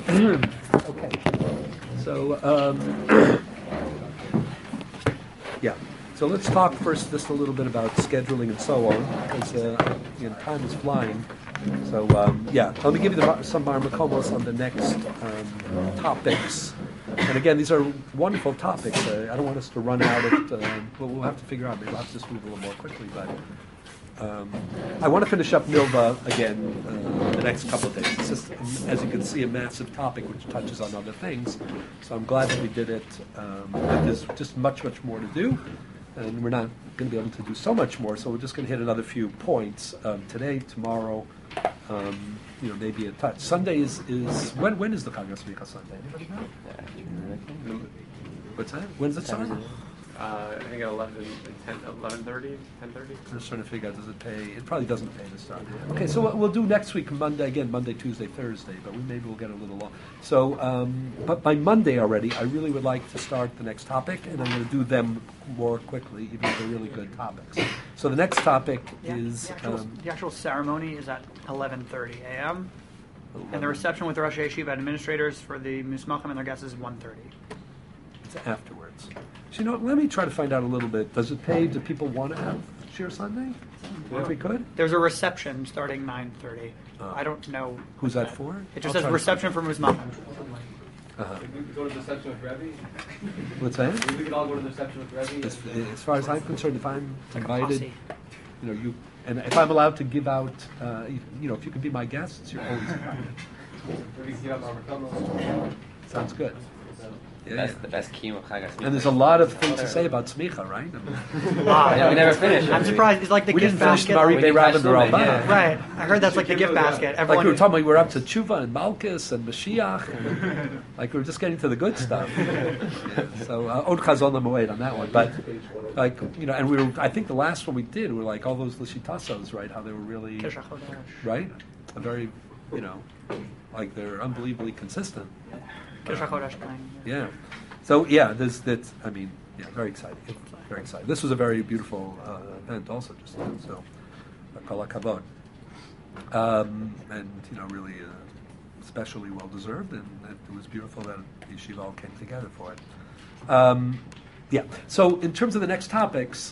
Okay. So, yeah. So let's talk first just a little bit about scheduling and so on, because time is flying. So, let me give you some marmakomos on the next topics. And again, these are wonderful topics. I don't want us to run out of, we'll have to figure out, maybe we'll have to just move a little more quickly, but I want to finish up Milva again the next couple of days. It's just, as you can see, a massive topic which touches on other things. So I'm glad that we did it. But there's just much, much more to do. And we're not going to be able to do so much more, so we're just going to hit another few points today, tomorrow, maybe a touch. Sunday is when is the Chag HaSmicha Sunday? Anybody know? What's that? When's it start? I think at 11:30. I'm just trying to figure out, does it pay? It probably doesn't pay to start. Okay, so we'll do next week, Monday, Tuesday, Thursday, but maybe we'll get a little long. So, but by Monday already, I really would like to start the next topic, and I'm going to do them more quickly, even though they're really good topics. So the next topic is... The actual ceremony is at 11:30 a.m., and the reception with the Rosh Yeshiva administrators for the Musmachim and their guests is 1:30. It's afterwards. So, let me try to find out a little bit. Does it pay? Do people want to have Shir Sunday? If we could? There's a reception starting 9:30. I don't know. Who's that for? It just says reception for Musmachim. We could go to the reception with Rebbe. What's that? We could all go to the reception with Rebbe. As far as I'm concerned, if I'm invited, and if I'm allowed to give out, if you could be my guests, you're always invited. We can give out our Marmakomos. Sounds good. The best kiyum of Chag HaSmicha. And there's a lot of things to say about smicha, right? We never finished. I'm surprised. It's like the gift basket. Maribei Rabban Barabba. Right. I heard that's like the gift basket. Like we were talking about, we were up to Tshuva and Malchus and Mashiach, and like we were just getting to the good stuff. So Od Chazon L'Moed on that one, but and we were. I think the last one we did were like all those Lishitasos, right? How they were really right, a very, like they're unbelievably consistent. Yeah. So there's that. I mean, very exciting. Very exciting. This was a very beautiful event, also. Just so, kol hakavod, and really especially well deserved, and it was beautiful that the yeshiva all came together for it. So in terms of the next topics,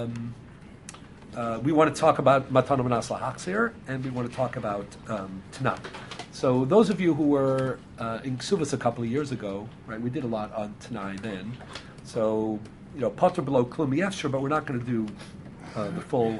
we want to talk about Matana Manas Lahachzir, and we want to talk about Tanakh. So those of you who were in Ksuvas a couple of years ago, right, we did a lot on Tanai then. So, Potter below Klum Yefshir, but we're not going to do the full,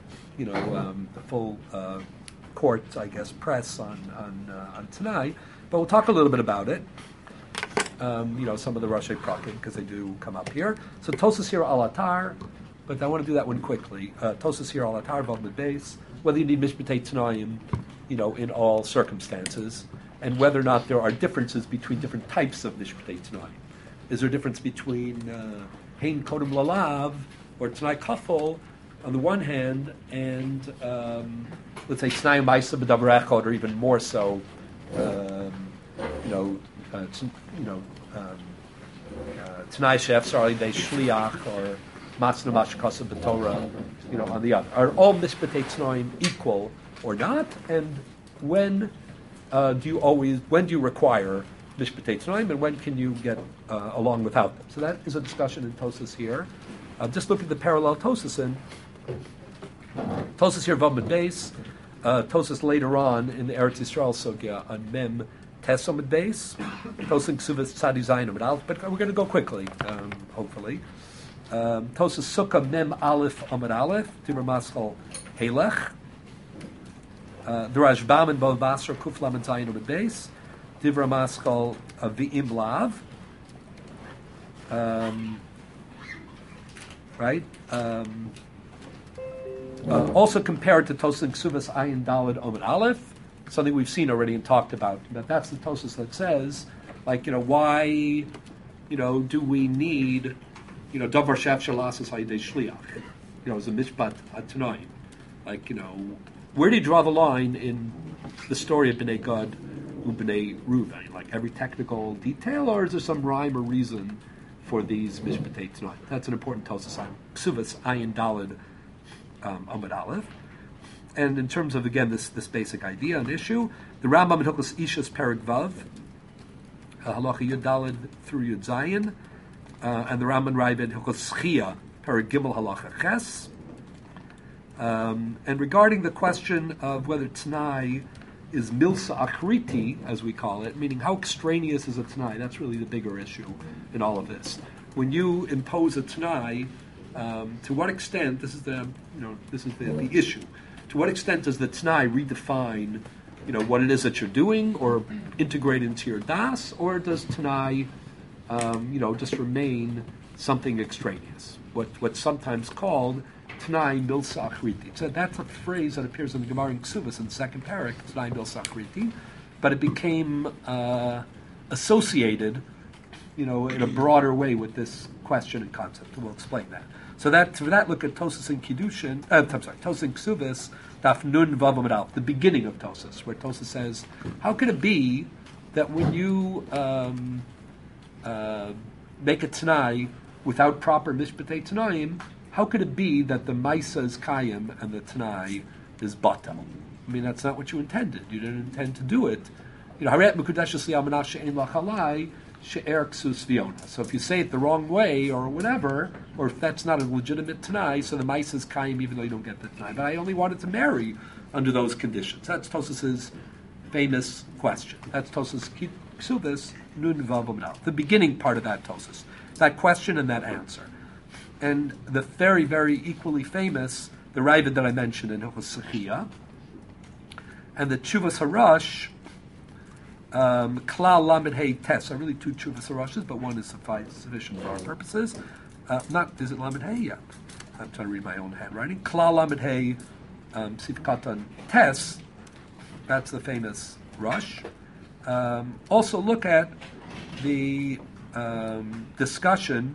court, I guess, press on Tanai. But we'll talk a little bit about it. Some of the Rashi Prakim, because they do come up here. So Tosas here al Atar, but I want to do that one quickly. Tosas here al Atar, Vav Base, whether you need Mishpatei Tanaim, in all circumstances, and whether or not there are differences between different types of Mishpatei Tanaim. Is there a difference between Hein Kodem Lalav or Tanai Kafel on the one hand, and let's say Tanai Maisa B'Davar Echad, or even more so, Tanai Shef, they Shliach, or Matzna Mashkasa B'Torah, on the other. Are all Mishpatei Tanaim equal or not, and when do you require Mishpatei Tanaim, and when can you get along without them? So that is a discussion in Tosas here. Just look at the parallel Tosas in Tosas here, Vamid Beis. Tosas later on in the Eretz Yisrael Sugya on Mem Tesomid Beis. Tosas Ksuvas Tzadi Zayin Amid Aleph, but we're going to go quickly, hopefully. Tosas Sukkah Mem Aleph Amid Aleph, Tibur Maschal Helech. The Rashbam and Bav Basra Kuflam and Zayin Amid Beis. Divra Maschal V'im Lav. Right? Also compared to Tosas Ksuvas Ayin Daled Amid Aleph, something we've seen already and talked about. That's the Tosas that says, why, do we need, Davar Shef Shalasas Hayidei Shliach, as a Mishpat Tanaim. Where do you draw the line in the story of Bnei Gad and Bnei Reuven? Every technical detail, or is there some rhyme or reason for these Mishpatei Tanaim? That's an important Tosas on Ksuvas Ayin Daled Amud Aleph. And in terms of, again, this basic idea and issue, the Rambam in Hilchos Ishas Perek Vav Halacha Yud Daled through Yud Zayin, and the Rambam Ravid Hilchos Schia, Perek Gimel Halacha Ches. And regarding the question of whether T'nai is milsa achriti, as we call it, meaning how extraneous is a T'nai, that's really the bigger issue in all of this. When you impose a T'nai, to what extent, this is the issue, to what extent does the T'nai redefine what it is that you're doing or integrate into your das, or does T'nai just remain something extraneous, what's sometimes called T'nai milsa achriti. So that's a phrase that appears in the Gemara in Ksubas in the second parak, T'nai milsa achriti, but it became associated, in a broader way with this question and concept. And we'll explain that. So for that, look at Tosas in Kiddushin. Tosas in Ksubas, Daf Nun Vav Amud Aleph, the beginning of Tosas, where Tosas says, how could it be that when you make a T'nai without proper mishpatei T'naim, how could it be that the Maisa is Kayim and the T'nai is Batal? I mean, that's not what you intended. You didn't intend to do it. Haret Mekudeshes Li Amanah She'en Lachalai She'er Ksus Viona. So if you say it the wrong way or whatever, or if that's not a legitimate T'nai, so the Maisa is Kayim even though you don't get the T'nai. But I only wanted to marry under those conditions. That's Tosas's famous question. That's Tosas Ksubis Nun Vav Amud Aleph, the beginning part of that Tosas. That question and that answer. And the very, very equally famous, the Ravid that I mentioned in Hilchos Sechia, and the Tshuvas Harash, Klal Lamed Hey Tes, are really two Tshuvas Harashes, but one is sufficient for our purposes. Is it Lamed Hey? Yeah. I'm trying to read my own handwriting. Klal Lamed Hey Sif Katan Tes, that's the famous Rush. Also look at the discussion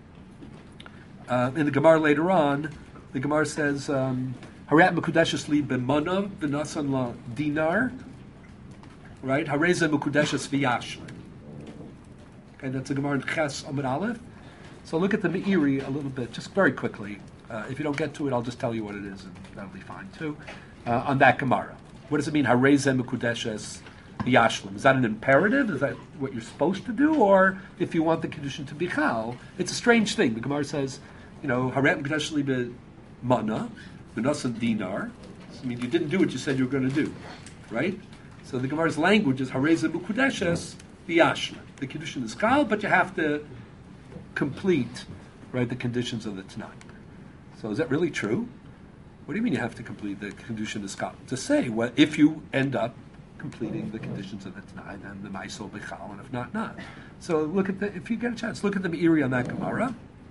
in the Gemara later on. The Gemara says, Harat Mekudeshes li b'manav v'nasan la dinar, right? Hareza Mekudeshes v'yash. Okay, that's the Gemara in Ches Amud Aleph. So look at the Meiri a little bit, just very quickly. If you don't get to it, I'll just tell you what it is, and that'll be fine too. On that Gemara, what does it mean? Hareza Mekudeshes v'yashlim. Is that an imperative? Is that what you're supposed to do? Or if you want the condition to be chal, it's a strange thing. The Gemara says, Haret Mekudeshes li b'mana v'nasan dinar. I mean, you didn't do what you said you were going to do, right? So the Gemara's language is Hareza Mekudeshes v'yashlim. The condition is chal, but you have to complete, right, the conditions of the Tanakh. So is that really true? What do you mean you have to complete the condition of chal? To say, well, if you end up completing the conditions of the Tanai, then the Maisa will be chal, and if not, not. So look at if you get a chance, look at the Meiri on that Gemara.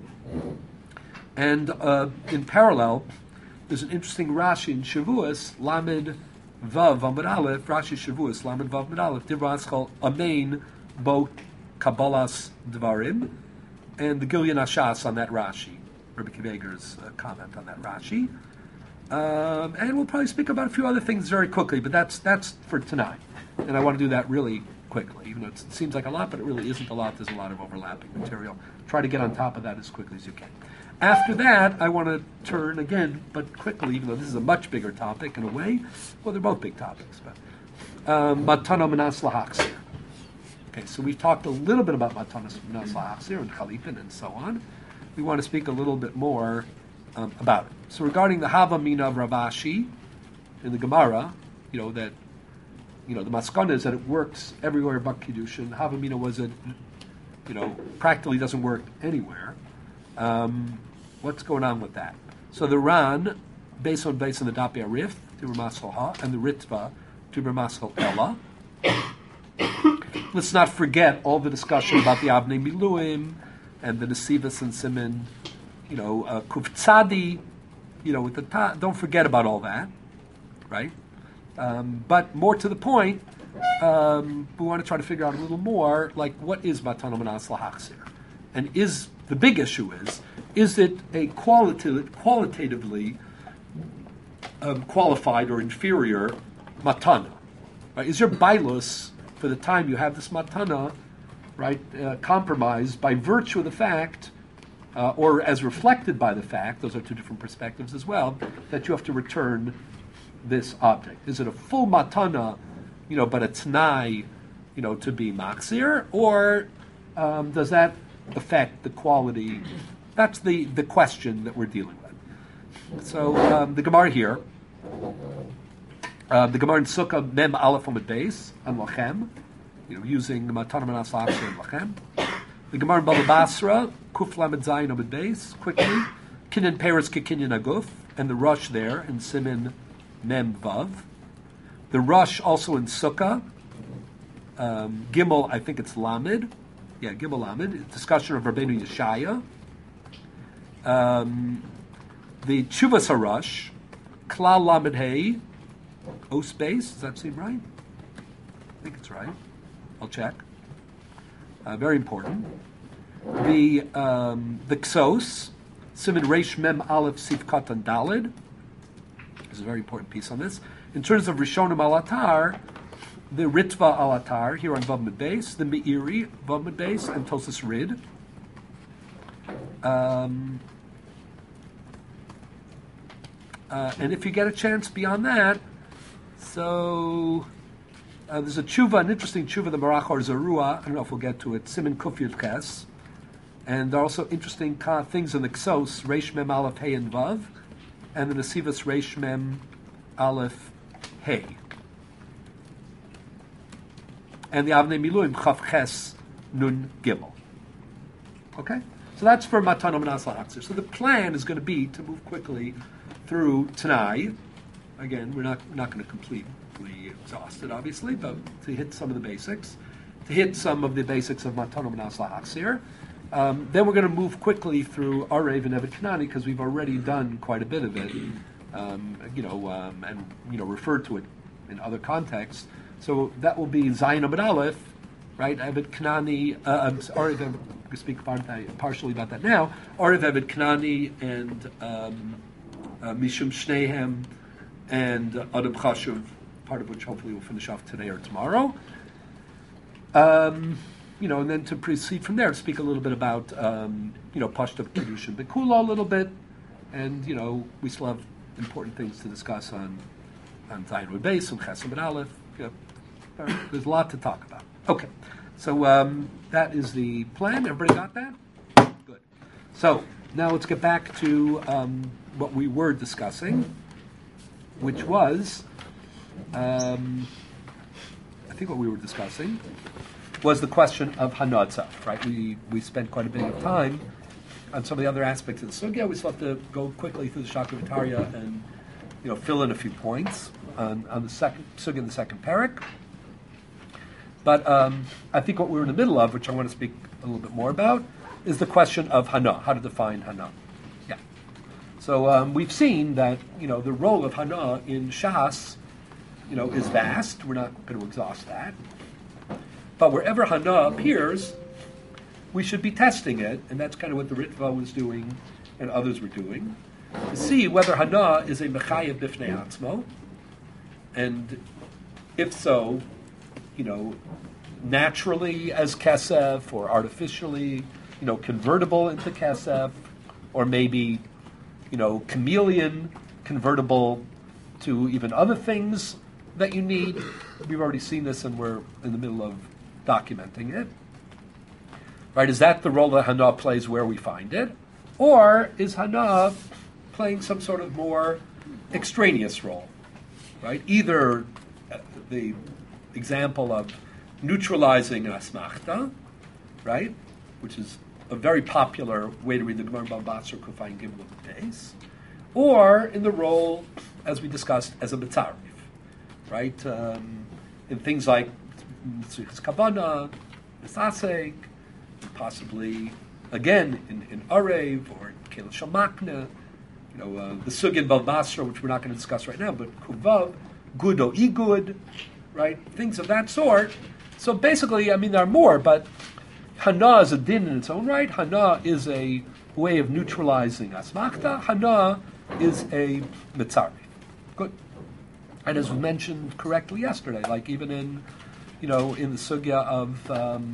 And in parallel, there's an interesting Rashi in Shavuos, Lamed Vav Amud Aleph, Rashi Shavuos, Lamed Vav Amud Aleph, Divrei called Amen Bo Kabbalas Dvarim, and the Gilyon Ashas on that Rashi, Rabbi Kiveger's comment on that Rashi. And we'll probably speak about a few other things very quickly, but that's for tonight. And I want to do that really quickly, even though it seems like a lot, but it really isn't a lot. There's a lot of overlapping material. Try to get on top of that as quickly as you can. After that, I want to turn again, but quickly, even though this is a much bigger topic in a way. Well, they're both big topics, but Matana Manas Lahachzir. Okay, so we've talked a little bit about Matana Manas Lahachzir and Chalipin and so on. We want to speak a little bit more about it. So regarding the Hava Mina of Ravashi in the Gemara, the Maskana is that it works everywhere but Kiddushin. Hava Mina was it, practically doesn't work anywhere. What's going on with that? So the Ran, based on the Dapi Arif, Tibur Maschal Ha, and the Ritva, Tibur Maschal Ella. Let's not forget all the discussion about the Avnei Miluim and the Nesivas and Siman, Kuftzadi, with the don't forget about all that, right? But more to the point, we want to try to figure out a little more, like what is Matana Manas Lahachzir? And the big issue is it a qualitatively qualified or inferior matana? Right? Is your bailus for the time you have this matana, right, compromised by virtue of the fact, or as reflected by the fact, those are two different perspectives as well, that you have to return this object? Is it a full matana, but a t'nai to be Maksir, or does that affect the quality? That's the question that we're dealing with. So the Gemara here, the Gemara in Sukkah Mem Aleph Amud Beis on Lachem, using Matana Manas Lachsher and Lachem. The Gemara in Baba Basra Kuf Lamed Zayin Amud Beis quickly Kinyan Peres Kekinyan Aguf, and the Rush there in Simin Mem Vav. The Rush also in Sukkah Gimel, I think it's Lamed. Yeah, Gimel Lamed. Discussion of Rabbeinu Yeshaya. The Chuvas Harash, Klal Lamed Hey, O space. Does that seem right? I think it's right. I'll check. Very important. The Ksos, Siman Reish Mem Aleph Sif Katan Dalid. There's a very important piece on this. In terms of Rishonim Alatar, the Ritva Alatar here on Vav Mid Beis, the Meiri Vav Mid Beis, and Tosas Rid. And if you get a chance beyond that, so there's a tshuva, an interesting tshuva, the Marach or Zarua. I don't know if we'll get to it. Simin Kuf Yud Ches, and there are also interesting things in the Ksos, Reish Mem Aleph Hey and Vav, and the Nesivas Reish Mem Aleph Hey, and the Avnei Miluim Chaf Ches Nun Gimel. Okay, so that's for Matana Manas La'achzir. So the plan is going to be to move quickly through Tanai. Again, we're not going to completely exhaust it, obviously, but to hit some of the basics, to hit some of the basics of Matana Manas La'achzir. Then we're going to move quickly through Arev and Evet Kanani because we've already done quite a bit of it, and referred to it in other contexts. So that will be Zayin Amud Aleph, right? Evet Kanani, Arev. I'm going to speak partially about that now. Arev Evet Kanani and Mishum Shnehem and Adam Chashuv, part of which hopefully we'll finish off today or tomorrow. And then to proceed from there, to speak a little bit about, Pashta Kedushin Bekula a little bit, and, we still have important things to discuss on Zayin Amud Beis and Ches Amud Aleph. There's a lot to talk about. Okay, so that is the plan. Everybody got that? Good. So now let's get back to what we were discussing, which was, I think what we were discussing was the question of Hana itself, right? We spent quite a bit of time on some of the other aspects of the sugya. We still have to go quickly through the Shakravitaria and fill in a few points on the second sugya in the second parak. But I think what we're in the middle of, which I want to speak a little bit more about, is the question of Hana, how to define Hana. Yeah. So we've seen that the role of Hana in Shas, is vast. We're not going to exhaust that. But wherever Hana appears, we should be testing it, and that's kind of what the Ritva was doing and others were doing, to see whether Hana is a Mechayev Bifnei Atzmo, and if so, naturally as Kesef, or artificially, convertible into Kesef, or maybe, chameleon, convertible to even other things that you need. We've already seen this, and we're in the middle of documenting it. Right? Is that the role that Hana plays where we find it? Or is Hana playing some sort of more extraneous role? Right? Either the example of neutralizing an asmachta, right? Which is a very popular way to read the Gemara Bava Basra Kufayin Gimel of the days, or in the role, as we discussed, as a mitzarif, right? In things like Kabana, Misasek, possibly again in Arev or in Kela Shamakna, the Sugya in Bava Basra, which we're not going to discuss right now, but Kuvav, Gud or Igud, right? Things of that sort. So basically, there are more, but Hana is a din in its own right. Hana is a way of neutralizing asmachta. Hana is a mitzarif. Good. And as we mentioned correctly yesterday, like even in the sugya of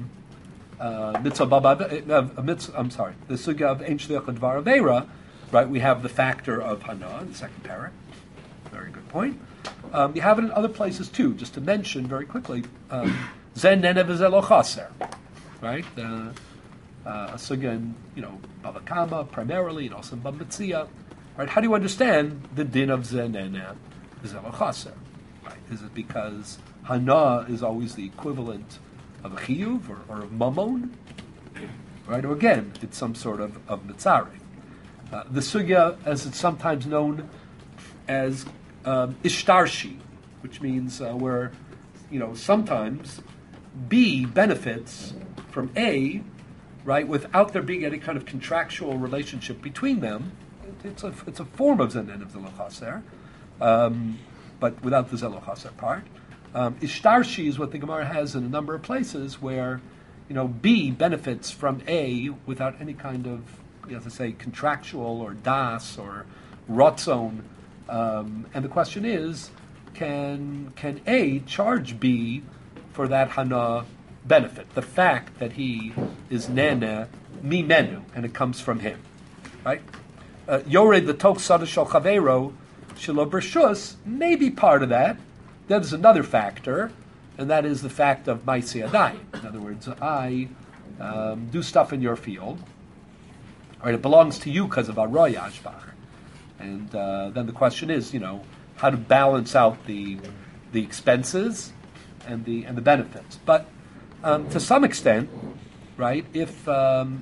the sugya of Ein Shliach Dvar Aveira, right? We have the factor of Hana in the second parak. Very good point. You have it in other places too. Just to mention very quickly, Zen nene v'zelo chaser, right? So again, Bava Kama primarily, and also in Bava Metzia, right? How do you understand the din of zen nene v'zelo chaser? Right? Is it because hana is always the equivalent of a chiyuv or of mamon, right? Or again, it's some sort of mitzareh. The sugya, as it's sometimes known as ishtarshi, which means where sometimes B benefits from A, right, without there being any kind of contractual relationship between them. It's a form of zenen of zelo chaser, but without the zelo chaser part. Ishtarshi is what the Gemara has in a number of places where B benefits from A without any kind of, as I say, contractual or das or rotzon. And the question is, can A charge B for that hana benefit? The fact that he is nene mimenu, and it comes from him, right? Yored the tok sada shel chavero shelo bershus may be part of that. There's another factor, and that is the fact of ma'aseh yadayim. In other words, I do stuff in your field. Right, it belongs to you because of Aroy Ashbach. And then the question is, how to balance out the expenses and the benefits. But to some extent, right, if the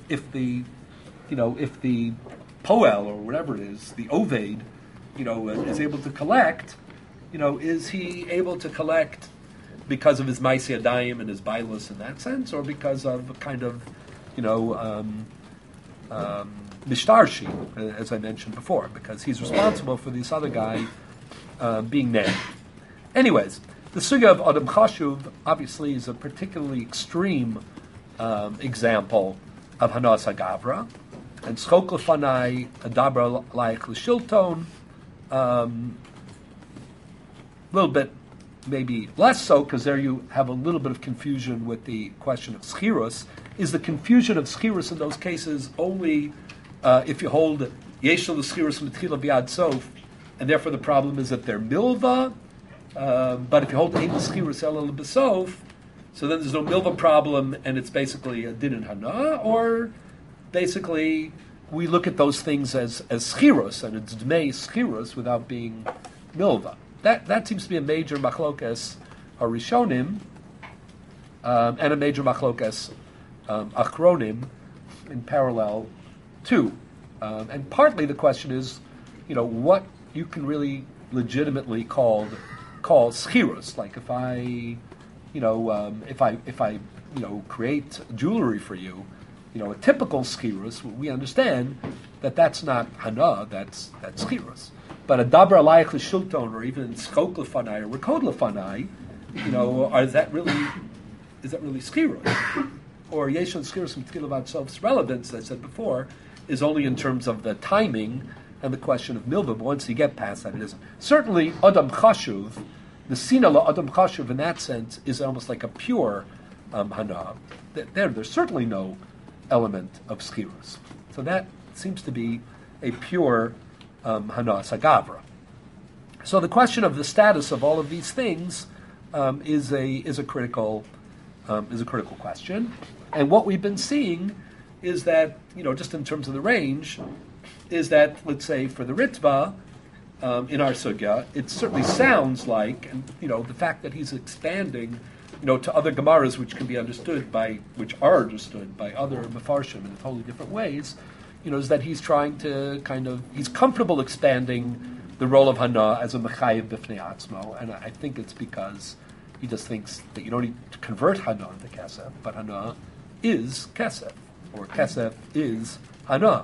poel or whatever it is, the oved, is able to collect, is he able to collect because of his ma'aseh yadayim and his bailus in that sense, or because of a kind of, mishtarshi, as I mentioned before, because he's responsible for this other guy being named. Anyways, the sugya of Adam Chashuv obviously is a particularly extreme example of Hanas HaGavra, and Schok Lefanai Adabra Laich L'Shilton, a little bit maybe less so, because there you have a little bit of confusion with the question of schirus. Is the confusion of schirus in those cases only if you hold yeshel schirus mitchila v'ad sof, and therefore the problem is that they're milva, but if you hold ein schirus elel b'sof, so then there's no milva problem, and it's basically a din and hana, or basically we look at those things as schirus, and it's dmei schirus without being milva. That seems to be a major machlokas harishonim, and a major machlokas achronim in parallel too. And partly the question is, what you can really legitimately call schirus. Like if I create jewelry for you, a typical schirus, we understand that that's not hana, that's schirus. But a dabra alayich l'shilton, or even schok lefanai or rekod lefanai, is that really schirus? Or yeshon schirus mitchila v'ad sof's relevance, as I said before, is only in terms of the timing and the question of milva. But once you get past that, it isn't. Certainly, adam chashuv, the sina la adam chashuv in that sense is almost like a pure hana. There's certainly no element of schirus. So that seems to be a pure hana sagavra. So the question of the status of all of these things is a critical question. And what we've been seeing is that, just in terms of the range, is that, let's say, for the Ritva, in our sugya, it certainly sounds like, and, the fact that he's expanding, to other Gemaras which are understood by other Mefarshim in totally different ways, is that he's trying to he's comfortable expanding the role of Hana as a Mechayev B'fnei Atzmo, and I think it's because he just thinks that you don't need to convert Hana into Kesef, but Hana is Kesef, or Kesef is Hana.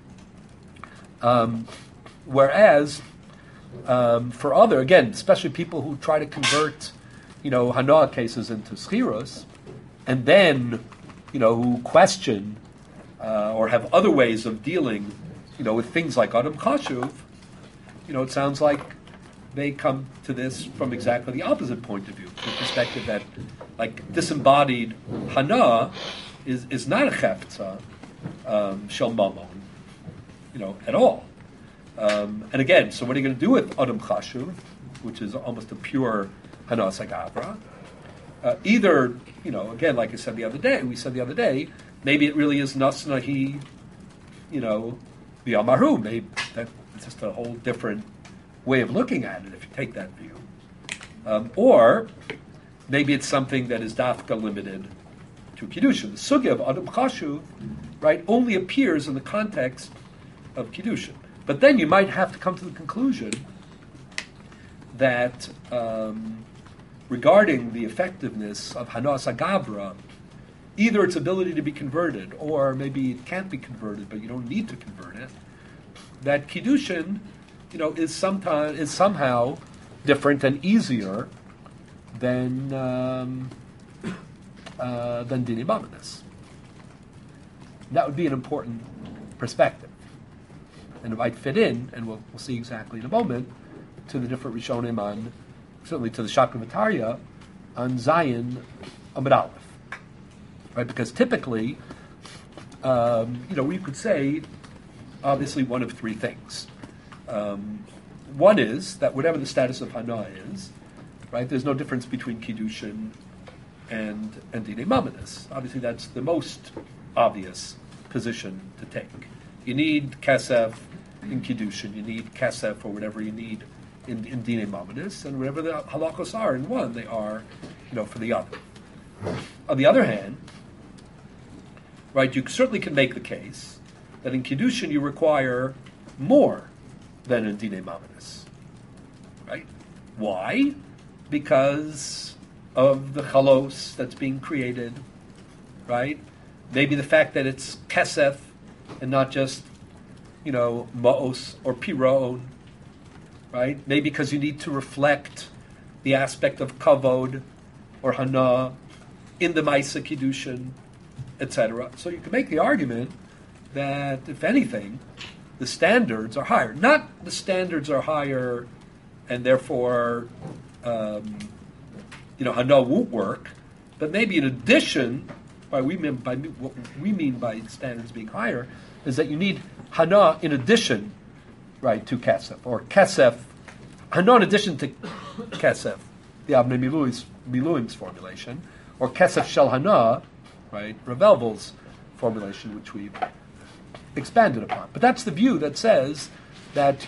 Whereas for other, again, especially people who try to convert, Hana cases into Schirus, and then, who question or have other ways of dealing, with things like Adam Chashuv, it sounds like they come to this from exactly the opposite point of view, the perspective that, like, disembodied Hana is not a Chefza Shel Mamon, at all. And again, so what are you going to do with Adam Chashuv, which is almost a pure Hana Sagavra? either, again, like we said the other day, maybe it really is nasnahi, b'amaru. Maybe that's just a whole different way of looking at it if you take that view. Or maybe it's something that is dafka limited to Kiddushin. The sugya of Adam Chashuv, right, only appears in the context of Kiddushin. But then you might have to come to the conclusion that regarding the effectiveness of Hanas Agabra, either its ability to be converted, or maybe it can't be converted, but you don't need to convert it, that Kiddushin, is somehow different and easier than Dini Mamonis. That would be an important perspective. And it might fit in, and we'll see exactly in a moment, to the different Rishonim on, certainly to the Shakravataria, on Zion Amid Aleph. Right? Because typically, we could say, obviously, one of three things. One is that whatever the status of Hana is, right, there's no difference between Kiddushin and Dinei Mamonis. Obviously, that's the most obvious position to take. You need Kesef in Kiddushin, you need Kesef or whatever you need in Dinei Mamonis, and whatever the halachos are in one, they are, for the other. On the other hand, right, you certainly can make the case that in Kiddushin you require more than in Dinei Mamonis. Right? Why? Because of the chalos that's being created, right? Maybe the fact that it's kesef and not just, ma'os or piron, right? Maybe because you need to reflect the aspect of kavod or hana in the Maisa Kiddushin, etc. So you can make the argument that, if anything, the standards are higher. Not the standards are higher and therefore, hana won't work, but maybe in addition, what we mean by standards being higher is that you need hana in addition, right, to kesef, or kesef, hana in addition to kesef, the Avnei Miluim's formulation, or kesef shel hana, right, Revelvel's formulation, which we've expanded upon. But that's the view that says that,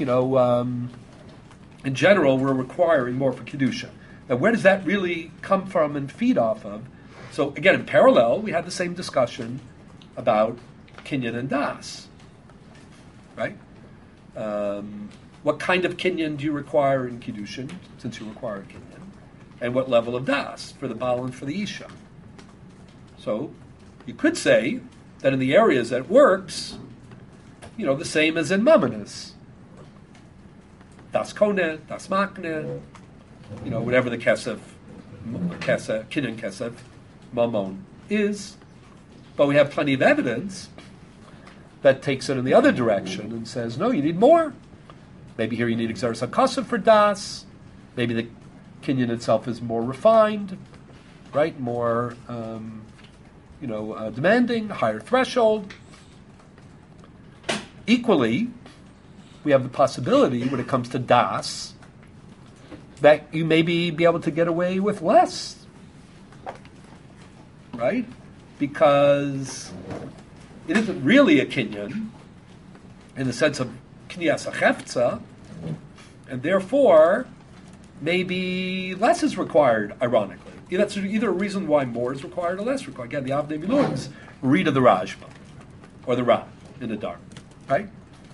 in general, we're requiring more for Kiddushin. Now, where does that really come from and feed off of? So, again, in parallel, we had the same discussion about Kinyan and Das, right? What kind of Kinyan do you require in Kiddushin, since you require Kinyan? And what level of Das for the Baal and for the Isha? So, you could say that in the areas that it works, the same as in Mamonis. Das Kone, Das Makne, whatever the Kinyan Kesef, Mamon is. But we have plenty of evidence that takes it in the other direction and says, no, you need more. Maybe here you need Exeris HaKasav for Das. Maybe the Kinyan itself is more refined, right? More, demanding, higher threshold. Equally, we have the possibility when it comes to Das that you maybe be able to get away with less, right? Because it isn't really a Kinyan in the sense of Kinyas HaChefza, and therefore maybe less is required, ironically. That's either a reason why more is required or less required. Again, the Avnei Miluim's read of the Rashba, or the Ra in the dark, right?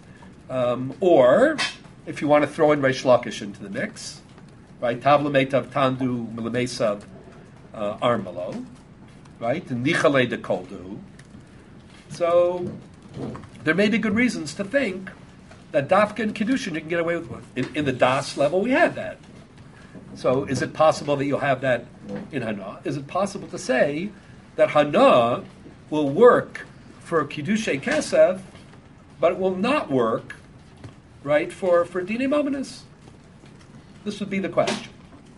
Or, if you want to throw in Reish Lakish into the mix, right? Tavla Meitav Tandu Milamesav Armalo, right? And Nichale de Koldu. So, there may be good reasons to think that Dafka and Kiddushin you can get away with. In the Das level, we had that. So, is it possible that you'll have that in Hana? Is it possible to say that Hana will work for Kiddushay Kesef, but it will not work, right, for Dinei Mamonis? This would be the question.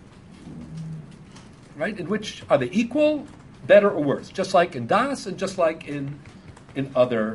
Right? In which, are they equal, better, or worse? Just like in Das and just like in other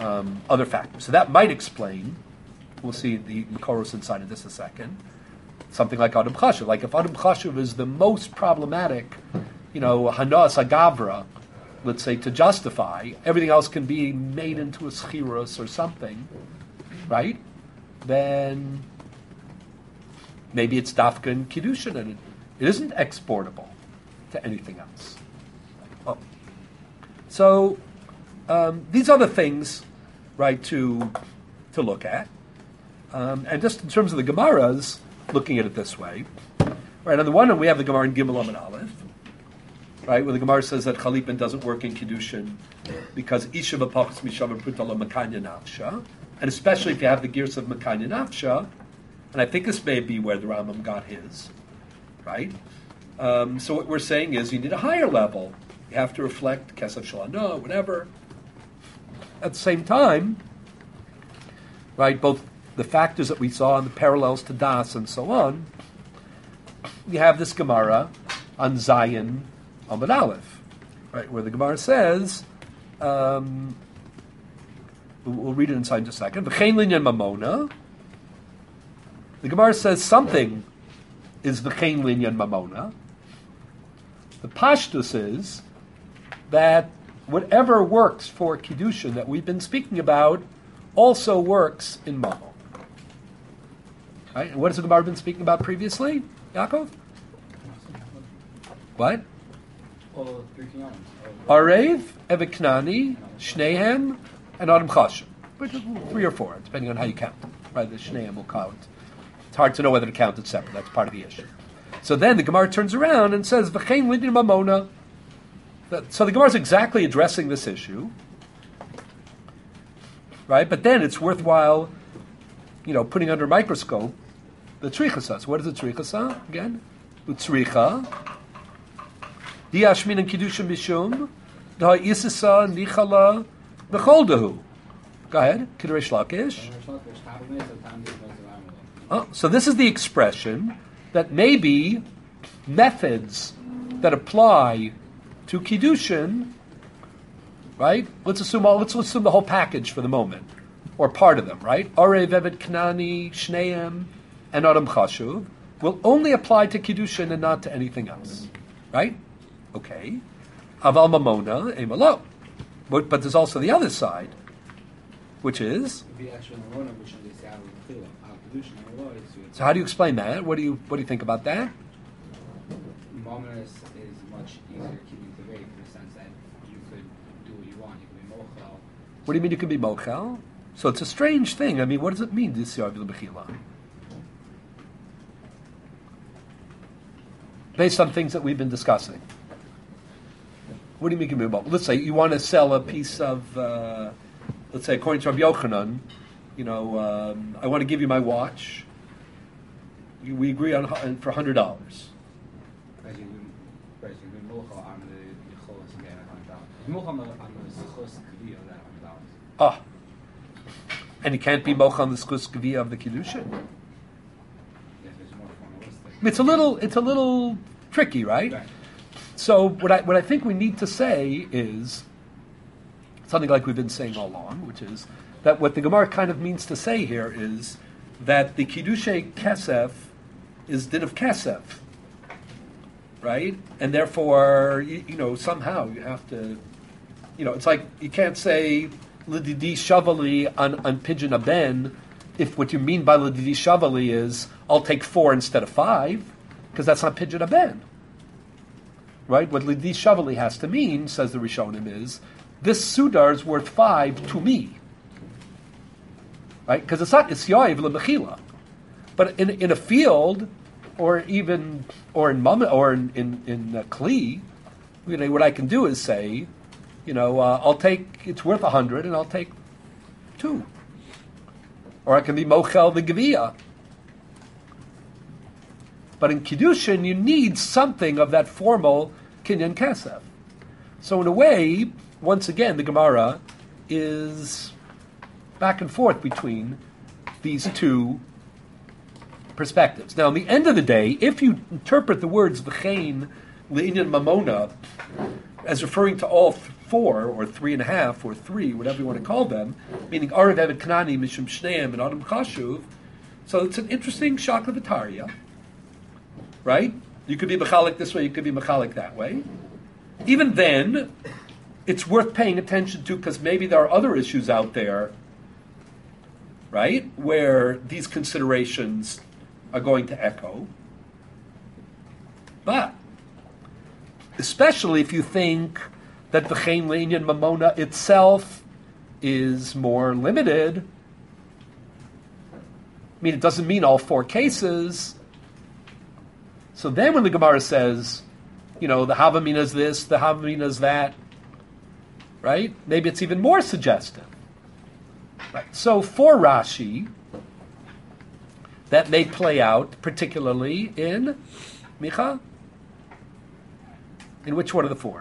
factors. So that might explain, we'll see the Makoros inside of this a second, something like Adam Chashuv. Like if Adam Chashuv is the most problematic, Hanas Agavra, let's say, to justify, everything else can be made into a schirus or something, right? Then maybe it's dafka and kiddushin, and it isn't exportable to anything else. Oh. So these are the things, right, to look at. And just in terms of the Gemaras, looking at it this way, right, on the one hand we have the Gemara in Gimel Amud Aleph, right, where the Gemara says that Chalipin doesn't work in Kiddushin because Isha v'pachas mishav v'prutala makanya nafsha, and especially if you have the gears of makanya nafsha, and I think this may be where the Rambam got his, right? So what we're saying is you need a higher level. You have to reflect Kesef Shalana, whatever. At the same time, right, both the factors that we saw and the parallels to Das and so on, you have this Gemara on Zayin Amud Aleph, right, where the Gemara says, we'll read it inside in just a second, V'chein linyan mamona. The Gemara says something is V'chein linyan mamona. The Pashtus is that whatever works for Kiddushin that we've been speaking about also works in Mamon. Right? And what has the Gemara been speaking about previously, Yaakov? What? All 3 kinyanim. Arev, Evet Knani, Shnehem, and Adam Chashem. Which is 3 or 4, depending on how you count them. Right, the Shnehem will count. It's hard to know whether to count it separate. That's part of the issue. So then the Gemara turns around and says, V'chein linyan mamona. So the Gemara is exactly addressing this issue, right? But then it's worthwhile, putting under a microscope the tzrichasa. So what is the tzrichasa again? Utzricha. Diashmin and kiddushin bishum. Da isisa nichala b'choldahu. Go ahead, Kiddush Lakish. Oh, so this is the expression that maybe methods that apply to Kiddushin, right? Let's assume the whole package for the moment, or part of them, right? Arev, Evet Knani, Shneim, and Adam Chashuv will only apply to Kiddushin and not to anything else, right? Okay. Aval Mamona, Emalo. But there's also the other side, which is. So how do you explain that? What do you think about that? Mamona is much easier keeping the rate in the sense that you could do what you want. You could be mochel. What do you mean you can be mochel? So it's a strange thing. I mean, what does it mean, this Yarvil Bechila? Based on things that we've been discussing. What do you mean you can be mochel? Let's say you want to sell a piece of, let's say according to Rabbi Yochanan, I want to give you my watch. We agree on for $100. And you can't be mocha on the schus gavia of the kiddushin. It's a little tricky, right? So what I think we need to say is something like we've been saying all along, which is that what the Gemara kind of means to say here is that the kiddushay kesef is din of kesef, right? And therefore, somehow you have to, it's like you can't say l'didi shavali on pidyon aben if what you mean by l'didi shavali is I'll take 4 instead of 5, because that's not pidyon aben, right? What l'didi shavali has to mean, says the Rishonim, is this sudar is worth 5 to me, right? Because it's not isyayiv l'mechila, but in a field, or in mama, or in kli, what I can do is say, I'll take, it's worth 100, and I'll take 2. Or I can be mochel the gevia. But in Kiddushin, you need something of that formal kinyan kesef. So in a way, once again, the Gemara is back and forth between these two perspectives. Now, in the end of the day, if you interpret the words v'chein le'inyan mamona as referring to all 4, or 3.5, or 3, whatever you want to call them, meaning Arev, Evet Knani, Mishum Shneim, and Adam Chashuv, so it's an interesting shakla v'tarya, right? You could be mechalik this way, you could be mechalik that way. Even then, it's worth paying attention to because maybe there are other issues out there, right, where these considerations are going to echo. But especially if you think that v'chein le'inyan mamona itself is more limited. I mean, it doesn't mean all four cases. So then when the Gemara says, the Havamina is this, the Havamina is that, right? Maybe it's even more suggestive. Right? So for Rashi, that may play out particularly in Micha. In which one of the four?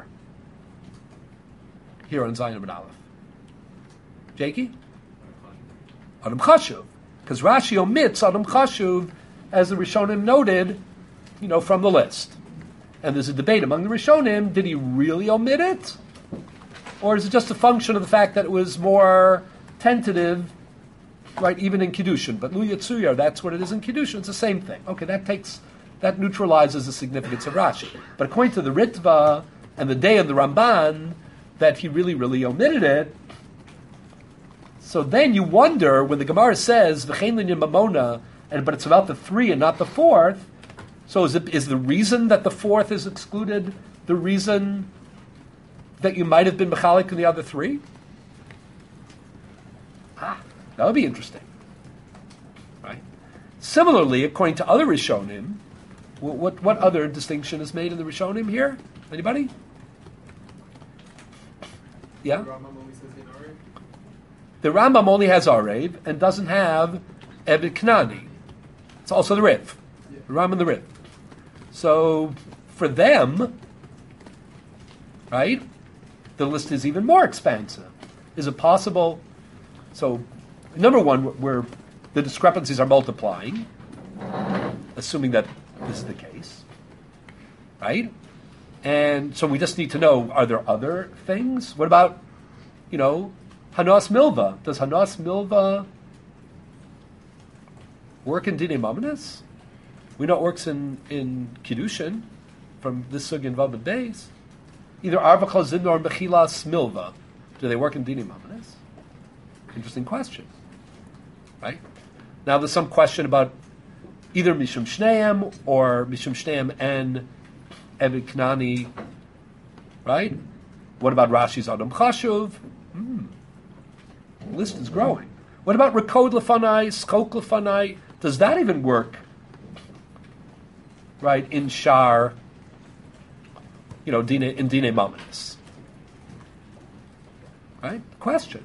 Here on Zion and Aleph. Jakey? Adam Chashuv. Because Rashi omits Adam Chashuv, as the Rishonim noted, from the list. And there's a debate among the Rishonim, did he really omit it? Or is it just a function of the fact that it was more tentative, right, even in Kiddushin? But Lu Yitzuya, that's what it is in Kiddushin, it's the same thing. Okay, that neutralizes the significance of Rashi. But according to the Ritva and the day of the Ramban, that he really, really omitted it. So then you wonder, when the Gemara says, V'chein linyan mamona, but it's about the three and not the fourth, so is the reason that the fourth is excluded the reason that you might have been mechalik in the other three? That would be interesting. Right? Similarly, according to other Rishonim, what other distinction is made in the Rishonim here? Anybody? Yeah? The Rambam only has Arev and doesn't have Eved Knani. It's also the Riv. The Rambam and the Riv. So, for them, right, the list is even more expansive. Is it possible? So, number one, where the discrepancies are multiplying, assuming that this is the case, right? And so we just need to know, are there other things? What about, Hanas Milva? Does Hanas Milva work in Dinei Mamanis? We know it works in Kiddushin, from this sugya in Vav Beis. Either Arvachal Zimna or Mechilas Milva. Do they work in Dinei Mamanis? Interesting question. Right? Now there's some question about either Mishum Shneim or Mishum Shneim and Eved Knani. Right? What about Rashi's Adam Chashuv? The list is growing. What about Rekod Lefanai, Skok Lefanai? Does that even work? Right, in Shar, in Dinei Mamanis. Right? Question.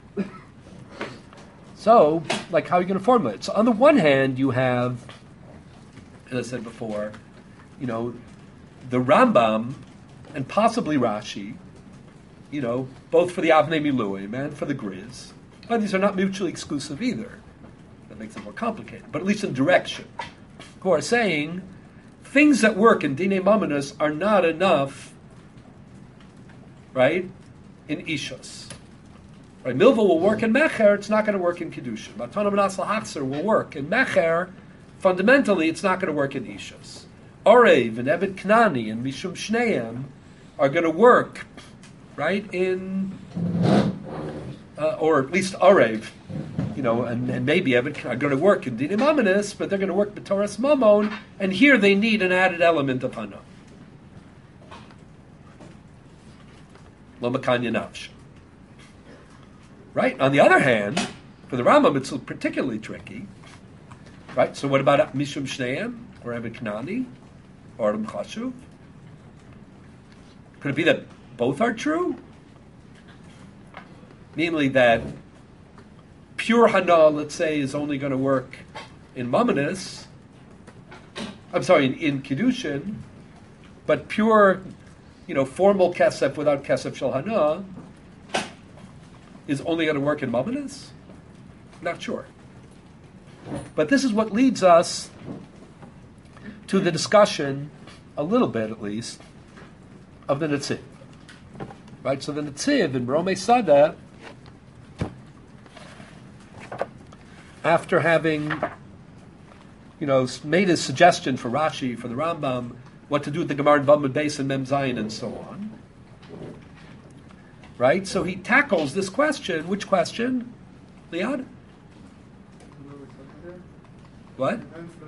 So, how are you going to formulate it? So, on the one hand, you have, as I said before, the Rambam and possibly Rashi, both for the Avnei Miluim and for the Griz. But these are not mutually exclusive either. That makes it more complicated. But at least in direction. Who are saying things that work in Dinei Mamanis are not enough, right, in Ishos. Right? Milva will work in Mecher, it's not going to work in Kiddushin. Matana Manas L'Hachzer will work in Mecher, fundamentally it's not going to work in Ishos. Orev and Eved Knani and Mishum Shneim are going to work, right, in, or at least Orev, and maybe Eved are going to work in Dinei Mamanis, but they're going to work B'Toras Mamon, and here they need an added element of Hana. Lo Makanya Nafsh. Right? On the other hand, for the Rambam, it's particularly tricky. Right? So what about Mishum Shneim, or Eved Knani, or Adam Chashuv? Could it be that both are true? Namely that pure Hana, let's say, is only going to work in Mamanis. In Kiddushin, but pure, formal Kesef without Kesef Shel Hana is only going to work in Mamanis? Not sure. But this is what leads us to the discussion, a little bit at least, of the Netziv. Right? So the Netziv in Romei Sada, after having made his suggestion for Rashi, for the Rambam, what to do with the Gemara in Bamud Beis and Mem Zayin and so on. Right? So he tackles this question. Which question? Liad? What?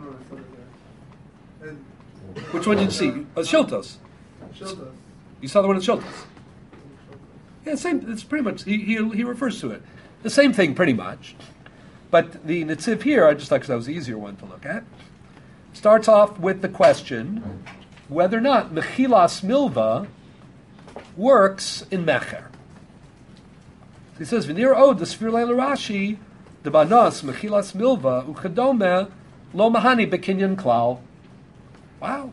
Which one did you see? Oh, Shiltos. You saw the one in Shiltos? Yeah, same. It's pretty much, he refers to it. The same thing, pretty much. But the Netziv here, I just thought because that was the easier one to look at, starts off with the question whether or not Mechilas Milva works in Mecher. He says, "V'nir od the Sfir Leila Rashi, the Banas Mechilas Milva uchadome lo mahani bekinyan klal." Wow.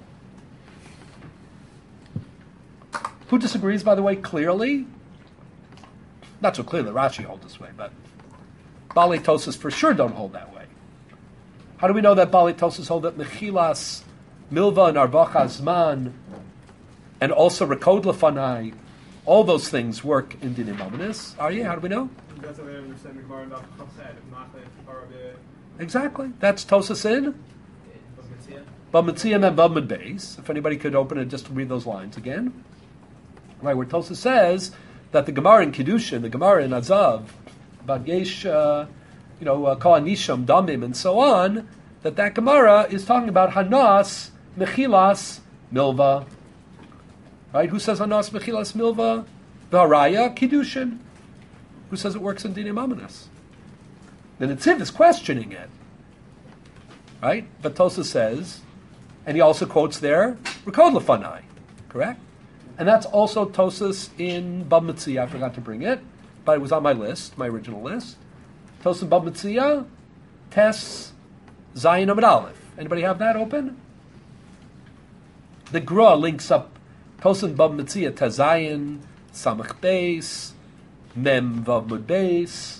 Who disagrees, by the way, clearly? Not so clearly. Rashi holds this way, but Bali Tosas for sure don't hold that way. How do we know that Bali Tosas hold that Mechilas Milva and Arbacha Zman and also Rekod Lefanai? All those things work in Dinim Ominous. How do we know? That's what I understand the Gemara about Chased, Exactly. That's Tosas in Bab Metzia and Bab Beis. If anybody could open it just to read those lines again. Right, where Tosas says that the Gemara in Kiddushin, the Gemara in Azav, about Yesh, Kol Anisham, Damim, and so on, that Gemara is talking about Hanas, Mechilas, Milva. Right? Who says Hanas Mechilas Milva? V'haraya Kiddushin. Who says it works in Dinim Ominous? The Netziv is questioning it. Right? But Tosa says, and he also quotes there, Rekod Lefanai. Correct? And that's also Tosas in Bab Metzia. I forgot to bring it, but it was on my list, my original list. Tosas in Bab Metzia, Tes, Zayin Amid Aleph. Anybody have that open? The Gra links up Tosin Bab Metzia Tazayin, Samach Beis, Mem Vav Mud Beis.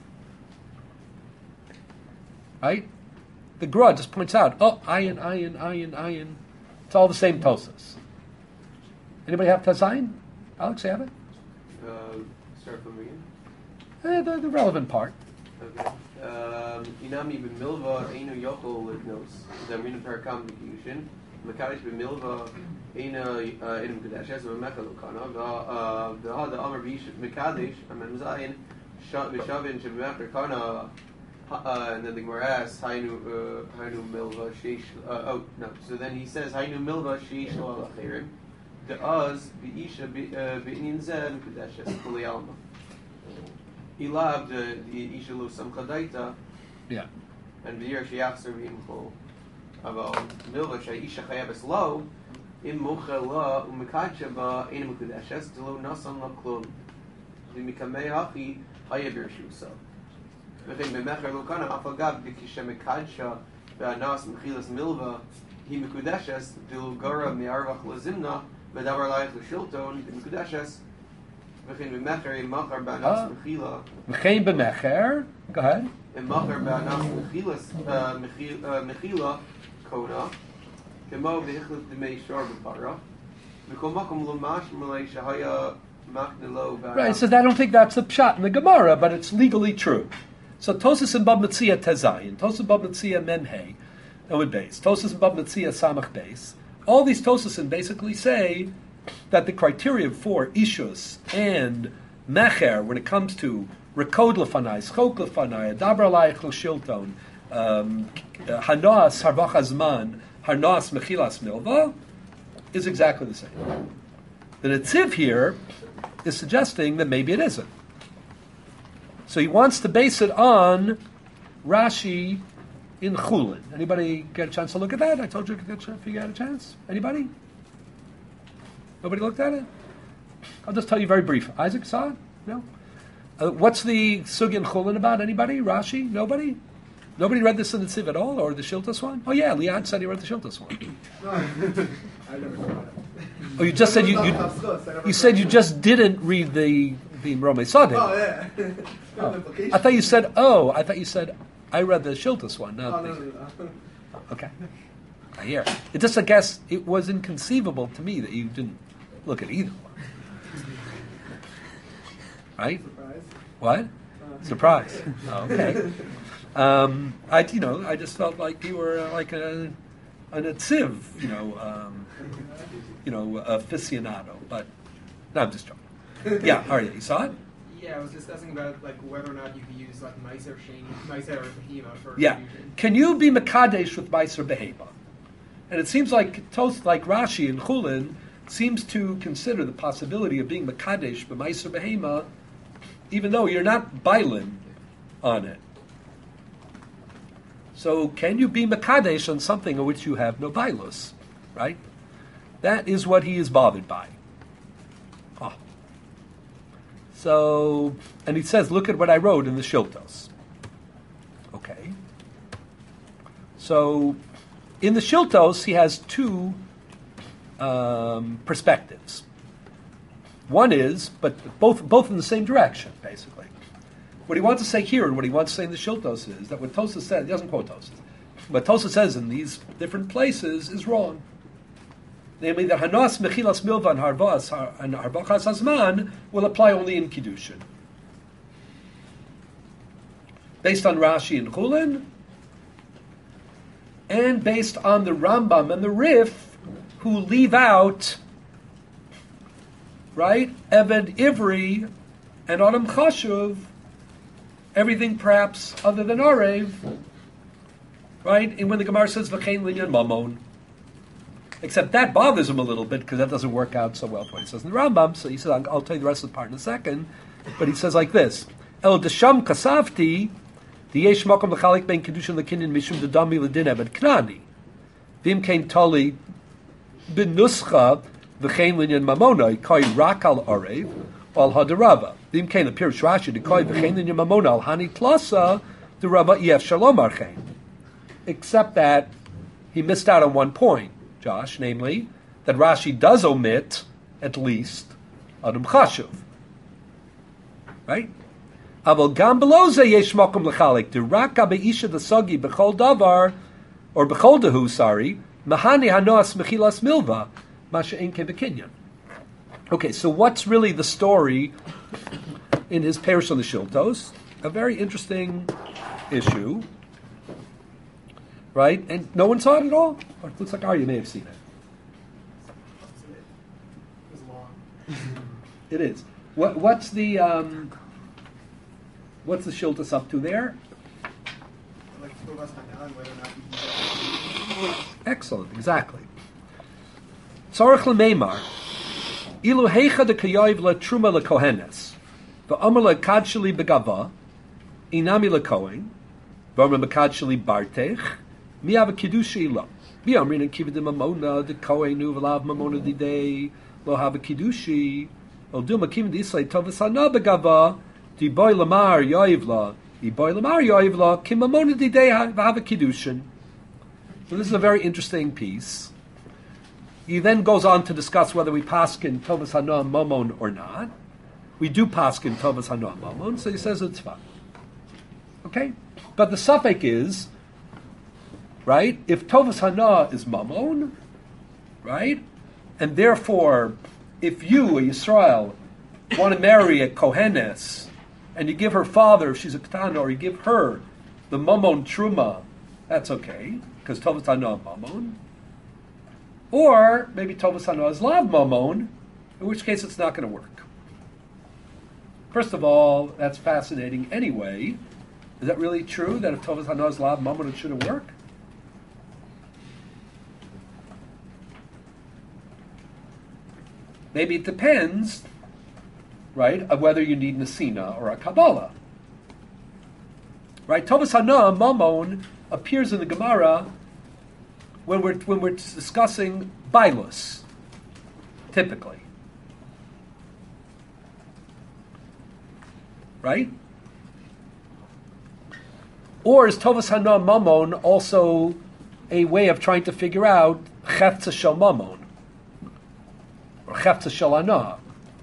Right? The Gra just points out, ayin. It's all the same Tosas. Anybody have Tazayin? Alex, you have it? Start from again. The relevant part. Okay. Inami b'milva einu yochol lignos. Zamrin parakam b'kiushin. Makadosh b'milva einu mekadeshes v'mechel ukana. V'ha the Amar b'mekadosh amen zayin v'shavin sheb'mechel kana. And then the Gemara asks, Hainu milva sheish. So then he says, Hainu milva sheish lo alachirim. The Uz b'isha b'inin zeh mekadeshes kuli alma. Ilab the isha lo samchadaita. Yeah. And v'yir sheyachzer v'imchol. About milva sheisha chayabes lo im mocha la umekadsha ba ein mekadeshes delo nasan la klum. V'mikamei hachi hayabir shusa. וכן במחר לא כאן, אף אגב, כשמקדשה והנס מחילס מילבה, היא מקודשת, דלו גרה מארווח לזמנה, ודבר לייך לשלטון, מקודשת, וכן במחר, אם מחר בהנס מחילה. וכן במחר, go ahead. אם מחר בהנס מחילה, קונה, כמו בהחלט דמי שור בפרה, וכל מקום לא משמע לי שהיה מקנה לו. Right, so I don't think that's the pshat in the Gemara, but it's legally true. So Tosas and Bab Metzia Tezayin, Tosas and Bab Metzia Memhei, Amud Beis, Tosas and Bab Metzia Samach Beis. All these Tosasim basically say that the criteria for Ishus and Mecher, when it comes to Rekod Lefanai, Schok Lefanai, Adaber Alayich L'Shilton, Hanas Harvach Hazman, Hanas Mechilas Milva, is exactly the same. The Netziv here is suggesting that maybe it isn't. So he wants to base it on Rashi in Chulin. Anybody get a chance to look at that? I told you if you got a chance. Anybody? Nobody looked at it? I'll just tell you very brief. Isaac saw it? No? What's the Sugi in Chulin about? Anybody? Rashi? Nobody? Nobody read this in the Tziv at all, or the Shiltas one? Oh yeah, Liad said he read the Shiltas one. No, I never saw it. Oh, you just said you said you just didn't read the Romei Sadeh. Oh yeah. Oh. I thought you said I read the Shiltas one. No. Okay. I hear. It just, I guess, it was inconceivable to me that you didn't look at either one. Right? Surprise. What? Surprise. Oh, okay. I just felt like you were like an atziv, aficionado. But no, I'm just joking. Yeah, Arya, you saw it? Yeah, I was discussing about like whether or not you could use like Meiser or Behema for Yeah. fusion. Can you be Makadesh with Meiser Behema? And it seems like Rashi and Chulin seems to consider the possibility of being Makadesh with Meiser Behema, even though you're not Bailim on it. So can you be Makadesh on something on which you have no Bailus? Right? That is what he is bothered by. Oh. So, and he says, look at what I wrote in the Shiltos. Okay. So, in the Shiltos, he has two perspectives. One is, but both in the same direction, basically. What he wants to say here and what he wants to say in the Shiltos is that what Tosas says, he doesn't quote Tosas, what Tosas says in these different places is wrong. Namely, that Hanas, Mechilas, Milva, and Harvas, and Harbachas Hazman will apply only in Kiddushin. Based on Rashi and Chulin, and based on the Rambam and the Rif, who leave out, right, Eved Ivri and Adam Chashuv, everything perhaps other than Arev, right, and when the Gemara says V'chein Linyan Mamon, except that bothers him a little bit because that doesn't work out so well for what he says in the Rambam. So he says, I'll tell you the rest of the part in a second. But he says like this: El desham kasavti, diyesh makom l'chalik ben kedushin l'kinyan mishum dedami l'din eved knani. Vim kein tali b'nuscha v'chein linyan mamona kai rak al arev al hadarava. Vim kein appears Rashi to kai v'chein linyan mamona al hani tlasa the Rava yef shalom archein. Except that he missed out on one point, Josh, namely, that Rashi does omit, at least, Adam Chashuv. Right? Aval gam below ze yesh makom l'chalik, d'raka be'isha d'sagi b'chol davar, or b'chol dahu, sorry, mahani hanoas mechilas milva, masha ein kebekinyan. Okay, so what's really the story in his Perush on the Shiltos? A very interesting issue. Right? And no one saw it at all? Or it looks like Arya may have seen it. It was long. It is. What's the Shiltus up to there? Like to go us on whether or not you can Excellent, exactly. Tzarech l'meimar, ilu heicha de kayoiv la truma la kohenes, v'amar la kadsheli begava, inami la kohen, v'amar la kadsheli bartech, mi have a kiddushi lo. Mi amrin and kividim mamona, the kohenu v'lav mamona di day, lo have a kiddushi, o du makim di islay tovas hana begava, di boy lamar yoiv la, di boy lamar yoiv la, kim mamona di day have a kiddushin. So this is a very interesting piece. He then goes on to discuss whether we paskin tovas hana mamon or not. We do paskin tovas hana mamon, so he says it's fine. Okay? But the suffix is, right, if tovas hana is mamon, right, and therefore, if you, a Yisrael, want to marry a kohenes, and you give her father, if she's a ketana, or you give her the mamon truma, that's okay, because tovas hana mamon. Or maybe tovas hana is lav mamon, in which case it's not going to work. First of all, that's fascinating anyway. Is that really true, that if tovas hana is lav mamon, it shouldn't work? Maybe it depends, right, of whether you need Nesina or a Kabbalah. Right? Tovas hana mamon appears in the Gemara when we're discussing Bailus, typically. Right? Or is tovas hana mamon also a way of trying to figure out chefza shel mamon or chefza shel hana?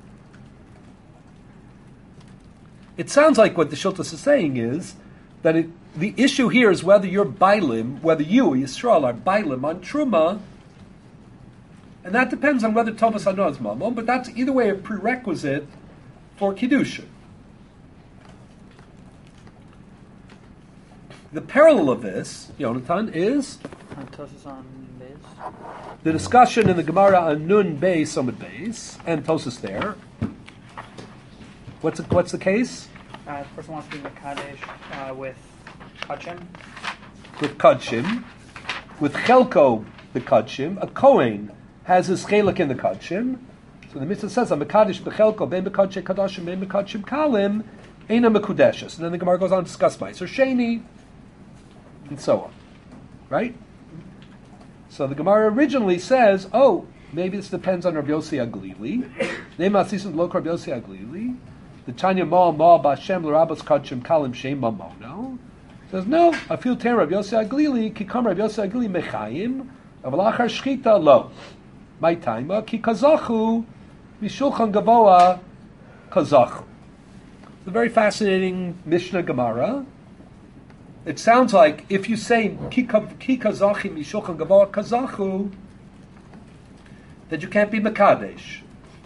It sounds like what the Shiltus is saying is that the issue here is whether you're bailim, whether you, Yisrael, are bailim on truma, and that depends on whether tovas hana is mamon, but that's either way a prerequisite for kiddushin. the parallel of this, Yonatan, is Tosus on Bez. the discussion in the Gemara on Nun Beis, Summit Beis, and Tosus there. What's the case? The person wants to be Mekadesh with Kachim. With Kachim. With Chelko, the Kachim. A Kohen has his chelik in the Kachim. So the mitzvah says, "Mekadesh bechelko ben mekadshei kadashim ben mekadshim kalim eina mekudeshes." And then the Gemara goes on to discuss Meiser Sheni, and so on. Right? So the Gemara originally says, "Oh, maybe this depends on Rabbi Yossi Aglili." Ne'ma sisun lo Rabbi Yossi Aglili. The Tanya Ma B'Hashem l'Rabbos Kadshim Kalim Shem Mamono. Says no. I feel ten Rabbi Yossi Aglili. Kikam Rabbi Yossi Aglili mechayim. Avalachar shchita lo. My time. Ki kazachu. Mishulchan Gavoa Kazachu. It's a very fascinating Mishnah Gemara. It sounds like if you say Ki Kazachi Mishulchan Gavoa Kazachu, that you can't be Mekadesh.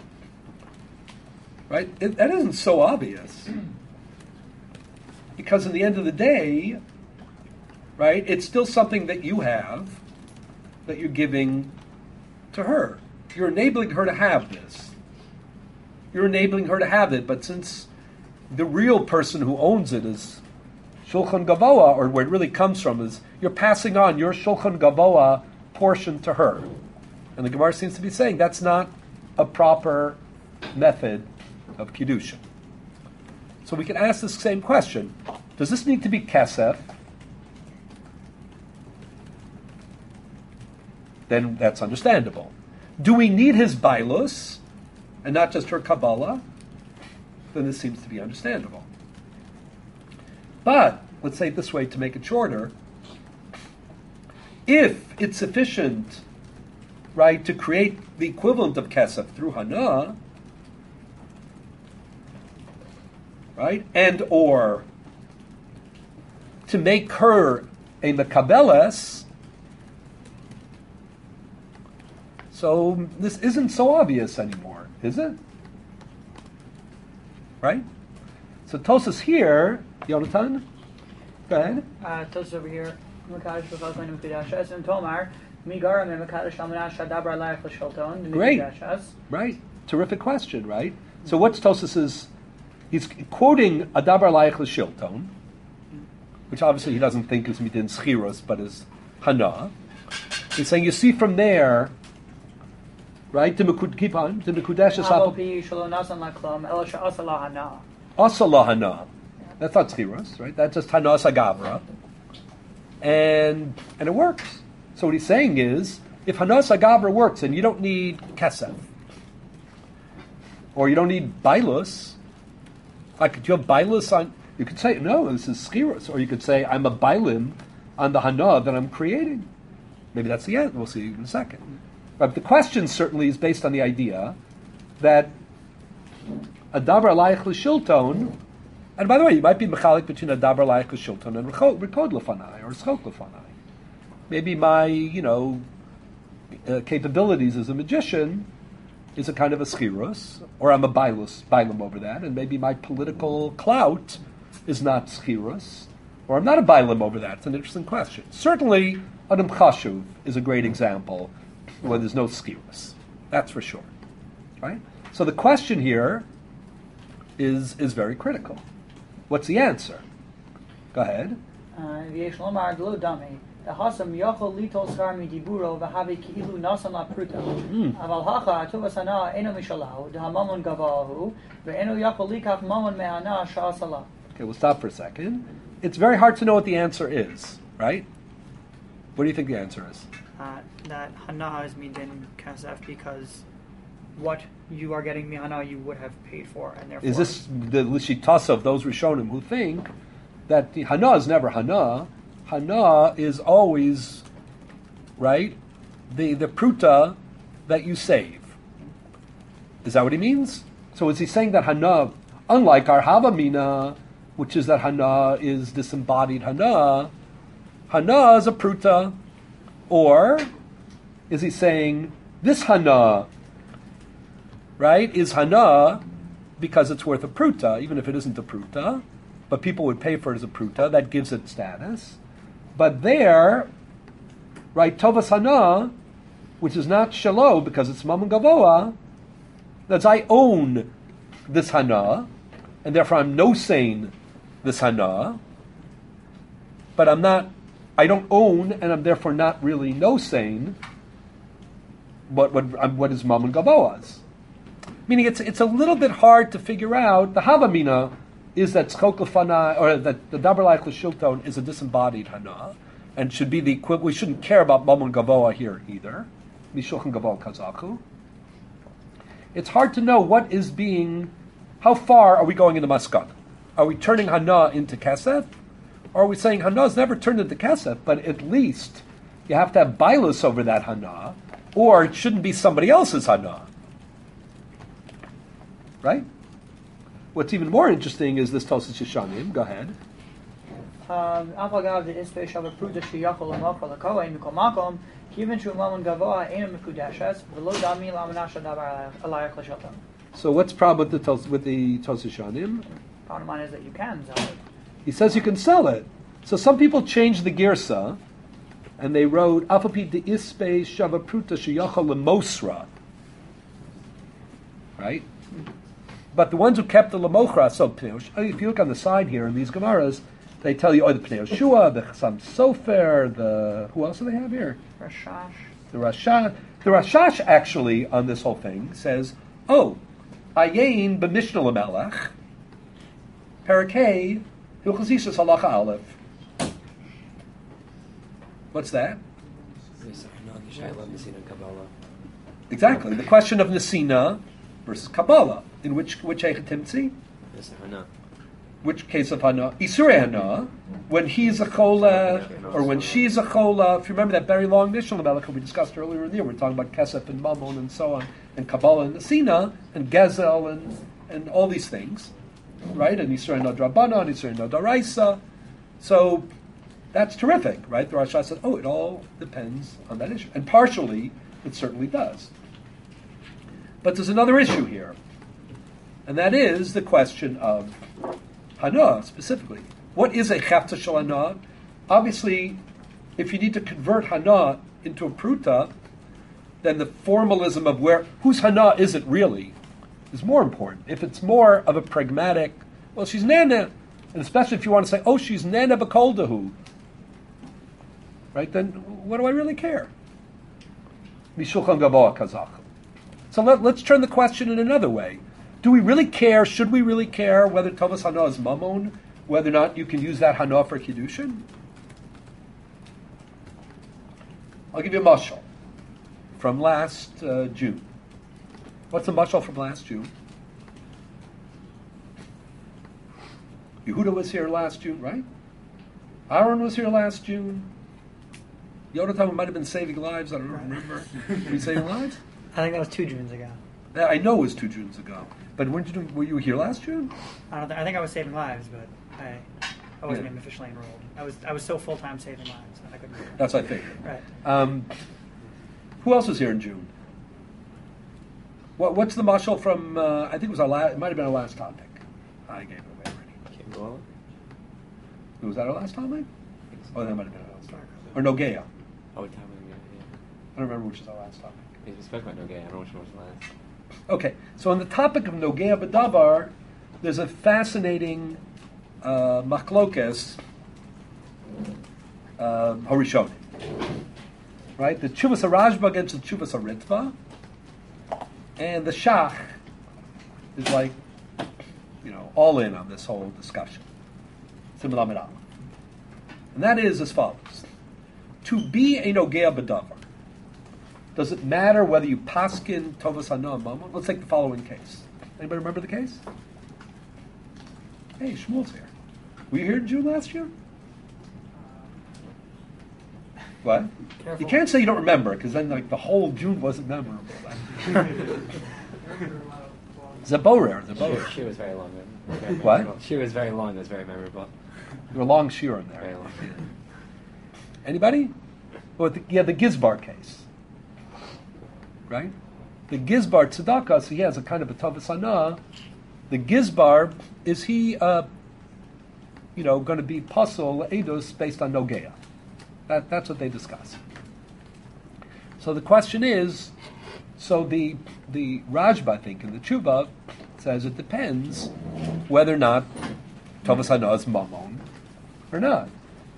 Right? That isn't so obvious. Because in the end of the day, right, it's still something that you have, that you're giving to her. You're enabling her to have this. You're enabling her to have it, but since the real person who owns it is Shulchan Gavoa, or where it really comes from, is you're passing on your Shulchan Gavoa portion to her. And the Gemara seems to be saying that's not a proper method of Kiddushin. So we can ask this same question. Does this need to be Kesef? Then that's understandable. Do we need his Bailus, and not just her Kabbalah? Then this seems to be understandable. But, let's say it this way to make it shorter, if it's sufficient, right, to create the equivalent of Kesef through Hana, right, and or to make her a Mekabeles, so this isn't so obvious anymore, is it? Right? So Tosas here, Yonatan, go ahead. Tosus over here. Mekadesh b'chalkoin Mekudeshes and Tomar. Migara me Mekadesh Almanash Shadabar Laich L'Sholton. Great. Right. Terrific question, right? So what's Tosas's? He's quoting Adabar Laich L'Sholton, which obviously he doesn't think is Midin Schiros, but is Hana. He's saying, you see from there, right? Keep on. Mekudeshes Asala Hana. That's not Schiros, right? That's just Hana Sagavra. And it works. So what he's saying is, if Hana Sagavra works, and you don't need Kesef, or you don't need Bailus, like, do you have Bailus on? You could say, no, this is Schiros. Or you could say, I'm a Bailim on the Hana that I'm creating. Maybe that's the end. We'll see in a second. But the question certainly is based on the idea that a Dabar Laich L'Shilton, and by the way, you might be mechalik between a Dabar Laich L'Shilton and Rikod L'Fanai, or Schok L'Fanai. Maybe my, capabilities as a magician is a kind of a Schiros, or I'm a Bailim over that, and maybe my political clout is not Schiros, or I'm not a Bailim over that. It's an interesting question. Certainly, Adam Chashuv is a great example where there's no Schiros. That's for sure. Right? So the question here is very critical. What's the answer? Go ahead. The Hasam Yochel Litol Skar Midiburo Vahavi Kilu Nasan La Pruta. Aval Hacha Tuvasana Eno Mishalau, the Hamamon Gavahu, the Eno Yochel Likach Mamon Mehana Shasala. Okay, we'll stop for a second. It's very hard to know what the answer is, right? What do you think the answer is? That Hana is Midin Kasef because what you are getting Mihana you would have paid for, and therefore. Is this the Lishitasa of those Rishonim who think that the Hana is never Hana? Hana is always, right, the pruta that you save. Is that what he means? So is he saying that Hana, unlike our Havamina, which is that Hana is disembodied Hana, Hana is a pruta, or is he saying this Hana, right, is Hana because it's worth a pruta, even if it isn't a pruta, but people would pay for it as a pruta. That gives it status. But there, right, tovas hana, which is not shalo because it's mamon gavoa, that's I own this hana, and therefore I'm nosein this hana, but I don't own, and I'm therefore not really nosein what is mamon gavoa's. Meaning it's a little bit hard to figure out. The havamina is that tzchok lefana, or that the daber laich l'shilton is a disembodied hana, and should be the equivalent. We shouldn't care about mamon gavoa here either. Mishulchan gavoa kazaku. It's hard to know what is being. How far are we going in the maskan? Are we turning hana into kesef, or are we saying hana is never turned into kesef, but at least you have to have bailus over that hana, or it shouldn't be somebody else's hana? Right? What's even more interesting is this Tosas Yeshanim. Go ahead. So what's the problem with the Tosas Yeshanim? Bottom line is that you can sell it. He says you can sell it. So some people changed the girsa, and they wrote Afapi de Ispe Shava Pruta Sheyachal Lemosra. Right? But the ones who kept the Lamochra, so if you look on the side here in these Gemaras, they tell you, the Pnei Yoshua, the Chasam Sofer, who else do they have here? Rashash. The Rashash actually, on this whole thing, says, Ayin b'Mishnah Lamelech, Parakei, Hilchazisas Halacha Aleph. What's that? Exactly. The question of Nesina versus Kabbalah. In which Eichetimtzi? Which case of Hana? Isurei Hana, when he's a chola, or when she's a chola. If you remember that very long Mishnah Melech we discussed earlier in the year, we're talking about Kesef and Mammon and so on, and Kabbalah and Nesina, and Gezel and all these things, right? And Isurei Hana Drabana, and Isurei Hana Daraisa. So that's terrific, right? The Rasha said, it all depends on that issue. And partially, it certainly does. But there's another issue here. And that is the question of Hana, specifically. What is a Chafta Shel Hana? Obviously, if you need to convert Hana into a Pruta, then the formalism of whose Hana is it really is more important. If it's more of a pragmatic, she's Nana, and especially if you want to say, she's Nana B'Koldahu, right, then what do I really care? Mishulchan Gavoa Kazach. So let's turn the question in another way. Do we really care? Should we really care whether Tovas Hana is Mammon? Whether or not you can use that Hana for Kiddushin? I'll give you a mashal from last June. What's the mashal from last June? Yehuda was here last June, right? Aaron was here last June. Yonatan might have been saving lives. I don't remember. Were you saving lives? I think that was 2 Junes ago. I know it was 2 Junes ago. But were you here last June? I think I was saving lives, but I wasn't even officially enrolled. I was so full-time saving lives that I couldn't. That's what I figured. Right. Who else was here in June? What's the mashal from? I think it was it might have been our last topic. I gave it away already. Was that our last topic? That might have been our last topic. Or Nogea. Yeah. I don't remember which is our last topic. We spoke about Nogea. I don't know which one was last. Okay, so on the topic of Nogea B'Davar, there's a fascinating machlokes Harishonim. Right? The Tshuvas HaRashba against the Tshuvas HaRitva, and the Shach is like, all in on this whole discussion. And that is as follows. To be a Nogea B'Davar, does it matter whether you paskin Tovas Hana or Mammon? Let's take the following case. Anybody remember the case? Hey, Shmuel's here. Were you here in June last year? What? Careful. You can't say you don't remember, because then the whole June wasn't memorable. Zaborer. She was very long. What? She was very long. That's very memorable. There were long shir in there. Very long. Anybody? Well, the Gizbar case. Right? The Gizbar tzedakah, so he has a kind of a Tovas Hana. The Gizbar, is he going to be puzzle edus based on nogea. That's what they discuss. So the question is, so the Rajba, I think, in the Tshuva says it depends whether or not Tovas Hana is mamon or not.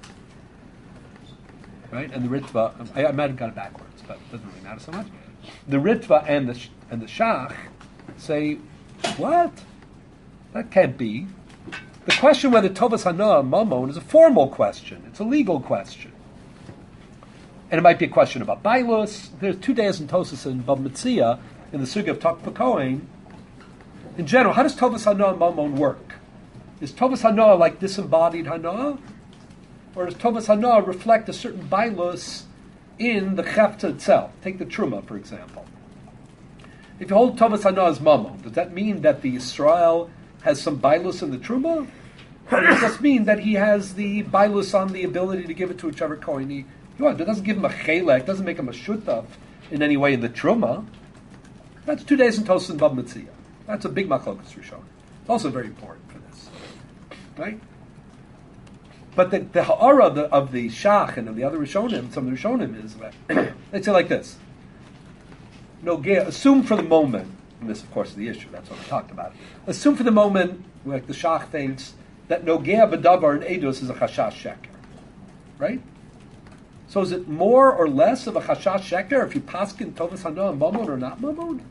Right? And the Ritva, I might have got it backwards, but it doesn't really matter so much. The Ritva and the Shach say, what? That can't be. The question whether Tovas Hana mamon is a formal question. It's a legal question. And it might be a question about Bailus. There's 2 days in Tosas and Bab Metzia in the Suga of Takva Kohen. In general, how does Tovas Hana and Mamon work? Is Tovas Hana like disembodied Hana? Or does Tovas Hana reflect a certain Bailus in the Chefta itself? Take the Truma, for example. If you hold Tovas Hana as Mamon, does that mean that the Israel has some Bailus in the Truma? Or does it just mean that he has the Bailus on the ability to give it to whichever Kohen he wants? It doesn't give him a chelek, doesn't make him a shutaf in any way in the Truma. That's 2 days in Tosas and Bab Metzia. That's a big machlokas Rishon. It's also very important for this. Right? But the ha'ara of the Shach and of the other Rishonim, some of the Rishonim is, they say like this. Nogea, assume for the moment, and this of course is the issue, that's what we talked about. Assume for the moment, like the Shach thinks, that Nogea b'davar and Eidos is a chashash sheker. Right? So is it more or less of a chashash sheker if you paskin Tovas Hana and mamon or not mamon?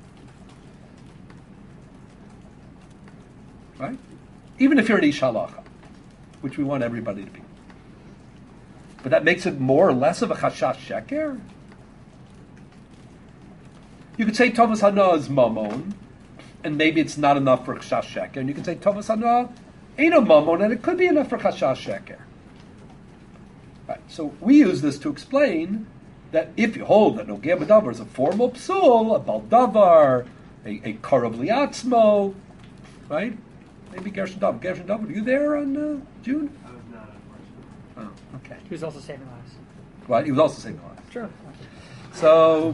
Right? Even if you're an ish halacha, which we want everybody to be. But that makes it more or less of a chashash sheker? You could say Tovas Hana is mamon, and maybe it's not enough for chashash sheker. And you could say Tovas Hana ain't a mamon, and it could be enough for chashash sheker. Right. So we use this to explain that if you hold that Nogea b'davar is a formal psul, a baldavar, a karav liatzmo, right? Maybe Gershon Davar. Gershon Davar, were you there on June? I was not, unfortunately. Oh, okay. He was also saving lives. Well, he was also saying the last. Sure. So,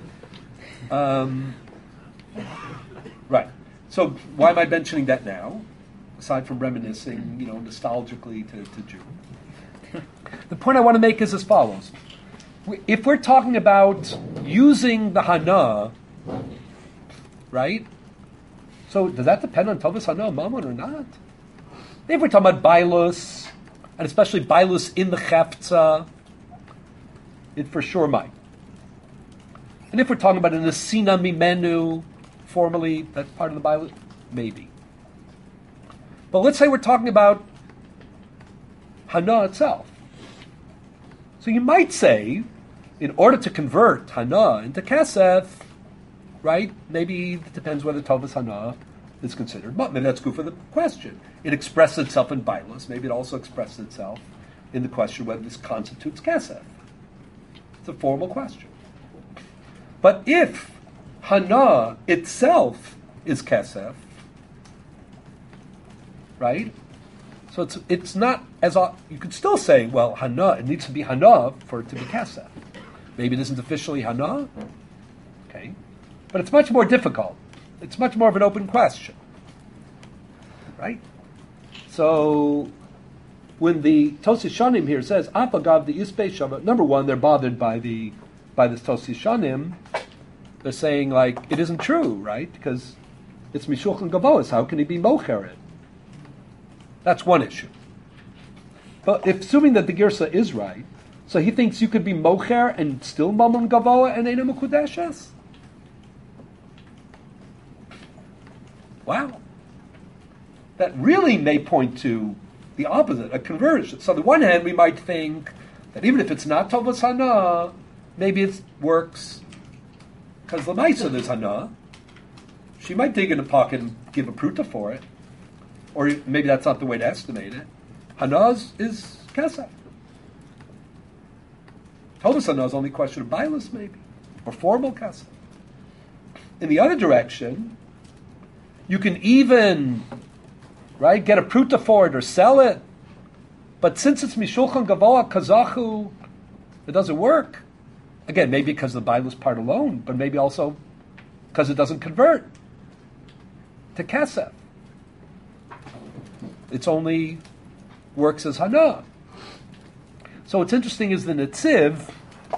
right. So why am I mentioning that now? Aside from reminiscing, nostalgically to June. The point I want to make is as follows. If we're talking about using the Hana, right? So does that depend on Tovas Hana Mamon or not? If we're talking about Bailus, and especially Bailus in the Chefza, it for sure might. And if we're talking about an Asina Mimenu, formally, that's part of the Bailus, maybe. But let's say we're talking about Hana itself. So you might say, in order to convert Hana into Kesef, right, maybe it depends whether Tovas Hana is considered. But maybe that's good for the question. It expresses itself in Bailus. Maybe it also expresses itself in the question whether this constitutes Kesef. It's a formal question. But if Hana itself is Kesef, right? So it's not as you could still say, well, Hana, it needs to be Hana for it to be Kesef. Maybe it isn't officially Hana, okay? But it's much more difficult. It's much more of an open question, right? So when the Tosis Shanim here says, Apagav the Ispe Shabbat, number one, they're bothered by this Tosis Shanim. They're saying, like, it isn't true, right? Because it's Mishulchan Gavois. How can he be Mocher it? That's one issue. But assuming that the Girsa is right, so he thinks you could be Mocher and still Mamon Gavoa and Eina Mekudeshes? Wow. That really may point to the opposite, a conversion. So on the one hand, we might think that even if it's not Tovas Hana, maybe it works because Lamaisa there's Hana. She might dig in the pocket and give a pruta for it. Or maybe that's not the way to estimate it. Hana is Kesef. Tovas Hana is only a question of Bailus, maybe. Or formal Kesef. In the other direction, you can even, right, get a pruta for it or sell it. But since it's Mishulchan Gavoa Kazachu, it doesn't work. Again, maybe because of the Bailus part alone, but maybe also because it doesn't convert to Kesef. It's only works as hana. So what's interesting is the Netziv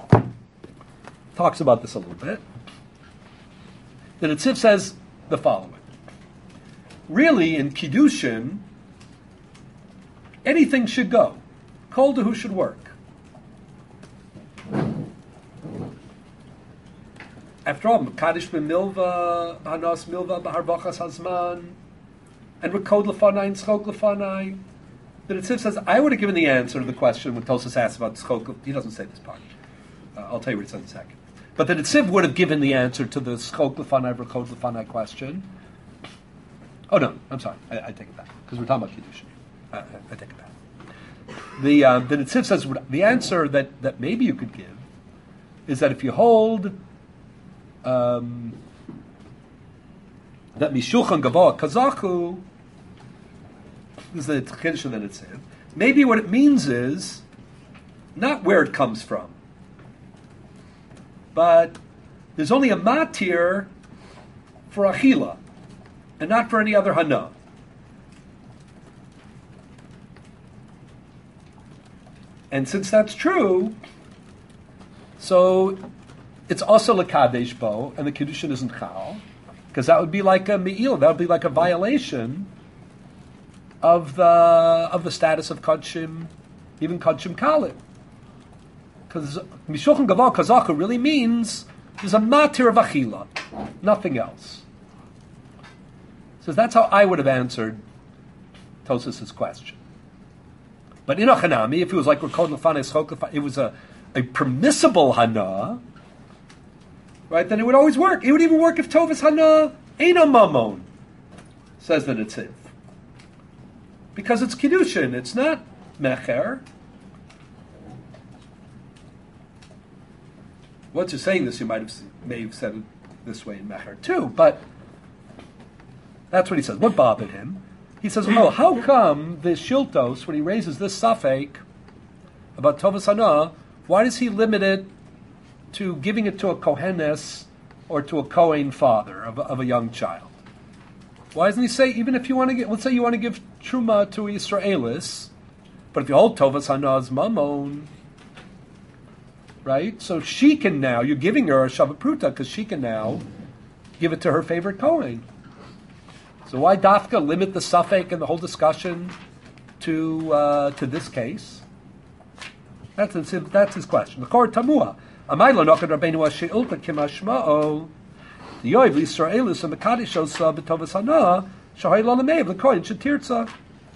talks about this a little bit. The Netziv says the following. Really, in Kiddushin, anything should go. Kol dehu should work. After all, Mekadosh b'milva, b'hanas milva, b'harbachas hazman, and rekod lefanai and tzchok lefanai. The Netziv says, I would have given the answer to the question when Tosfos asks about tzchok. He doesn't say this part. I'll tell you what he says in a second. But the Netziv would have given the answer to the tzchok lefanai, rekod lefanai question. Oh no, I'm sorry. I take it back because we're talking about Kiddushin. I take it back. The Netziv says the answer that maybe you could give is that if you hold that Mishulchan Gavoa Kazachu, this is the Chiddush of the Netziv, maybe what it means is not where it comes from, but there's only a matir for Achila and not for any other hana. And since that's true, so it's also lekadesh bo, and the kiddushin isn't chal, because that would be like a me'il, that would be like a violation of the status of kodshim, even kodshim kalim. Because mishulchan gaval kazaku really means there's a matir of achila, nothing else. So that's how I would have answered Tosfos' question. But in a Hanami, if it was like Rekod Lefanai Tzchok Lefanai, it was a permissible Hana, right, then it would always work. It would even work if Tovas Hana ain't a Mamon, says the Netziv. Because it's Kiddushin, it's not Mecher. Once you're saying this, you may have said it this way in Mecher too, but that's what he says. What bothered him? He says, how come the Shiltos, when he raises this suffix about Tovas Hana, why does he limit it to giving it to a Kohenes or to a Kohen father of a young child? Why doesn't he say, even if you want to get, let's say you want to give Truma to Yisraelis, but if you hold Tovas Hana's Mamon, right? So she can now, you're giving her a Shavapruta because she can now give it to her favorite Kohen. So why Dafka limit the suffix and the whole discussion to this case? That's his question. The Kor Tamua. Amaylo nokad Rabbeinu She'ulta Kimashma'o. The Yoiv Yisraelis and Mekadosh Osa B'Tovas Hana Shahai Lalamei the Kohen Shetirtza.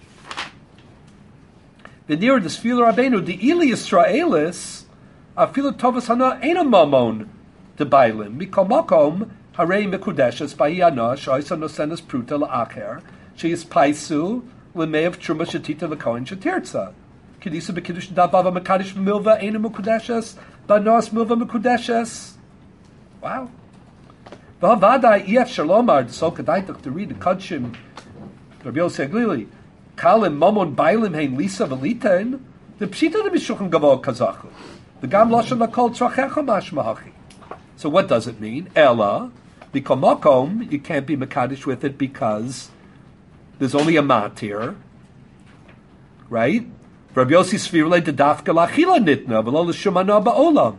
The near the Sfila Rabbeinu the Ili Yisraelis Afilu Tovas Hana Ein a Mamon the Bailim Mikomakom. Harei mekudeshes ba'iyana sha'isa nosenes pruta la'acher she'is paisu l'me'ev truma shetita l'kohen shetirtza kedisa b'kiddush davava mekadosh milva einu mekudeshes ba'nos milva mekudeshes. Wow. V'havadai ef shalomar so kadaitach to read the kodshim Rabbi Yossi Aglili kalim mamon bailim hein lisa v'litein the pshita the b'shuchan gavoa kazachu the gam lashon lakol trachecha mashmahachi. So what does it mean? Ella, b'komakom, you can't be mekadosh with it because there's only a matir, right? Rabbi Yossi Sfirle de dafka lachila nitna v'lo l'shumana ba'olam.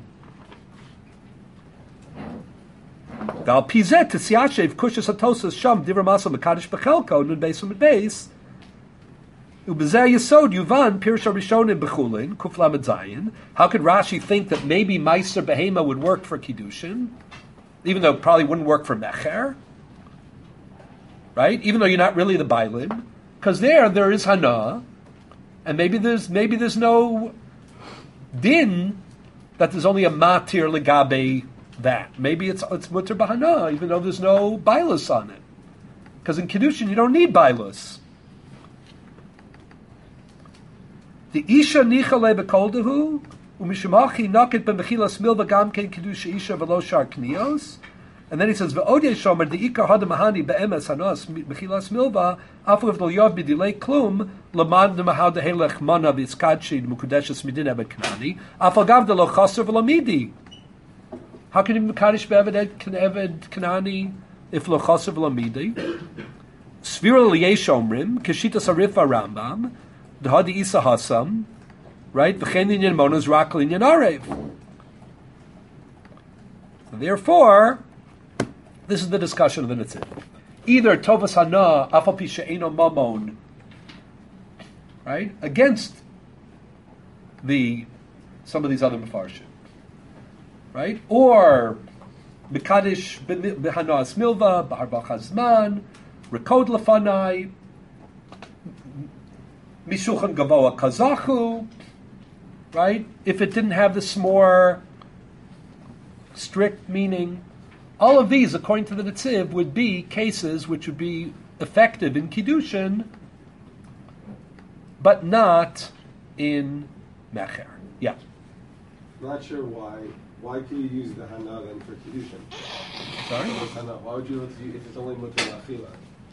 Gal pizet t'siashev kushas atosas sham divrei masa mekadosh b'chelko nun beis u'mid Ubezeh Yesod Yuvan Pirush Rishonim Bechulin Kuf Lamed Zayin. How could Rashi think that maybe Meiser Behema would work for Kiddushin, even though it probably wouldn't work for Mecher, right? Even though you're not really the Bailim, because there is Hana, and maybe there's no din that there's only a matir legabe that. Maybe it's mutter bahana, even though there's no bailus on it, because in Kiddushin you don't need bailus. The Isha Nichale Bekoldehu, Umishamachi Nakit Bemechilas Milva Gamken Kedusha Isha Velo Shar Knios. And then he says, Ve'odye Shomer, the Ikar Hadamahani Be'emes Hanos, Mechilas Milva, Afu of Loyov Bidilei Klum, Lamad Mahau de Helech Mana Viskadshi, Mukudeshas Midin Ebed Kanani, Afagav de Lochaser Velamidi. How can you Mukadish Be'eved Kanani if Lochaser Velamidi? Svira Lieshomrim, Keshita Sarifa Rambam, Dhadi Isa Hasam, right? V'chein linyan monos rak linyan arev. So therefore, this is the discussion of the Netziv. Either Tovas Hana, Afal Pi She'eino Mamon, right? Against some of these other Mefarshim, right? Or Mekadesh B'Hanas Milva, B'Har B'Chazman, Rekod Lefanai, Mishulchan Gavoa Kazachu, right? If it didn't have this more strict meaning, all of these, according to the Netziv, would be cases which would be effective in Kiddushin, but not in Mecher. Yeah. Not sure why. Why can you use the Hana then for Kiddushin? Sorry? Hana. Why would you use if it's only Mutter Lachila?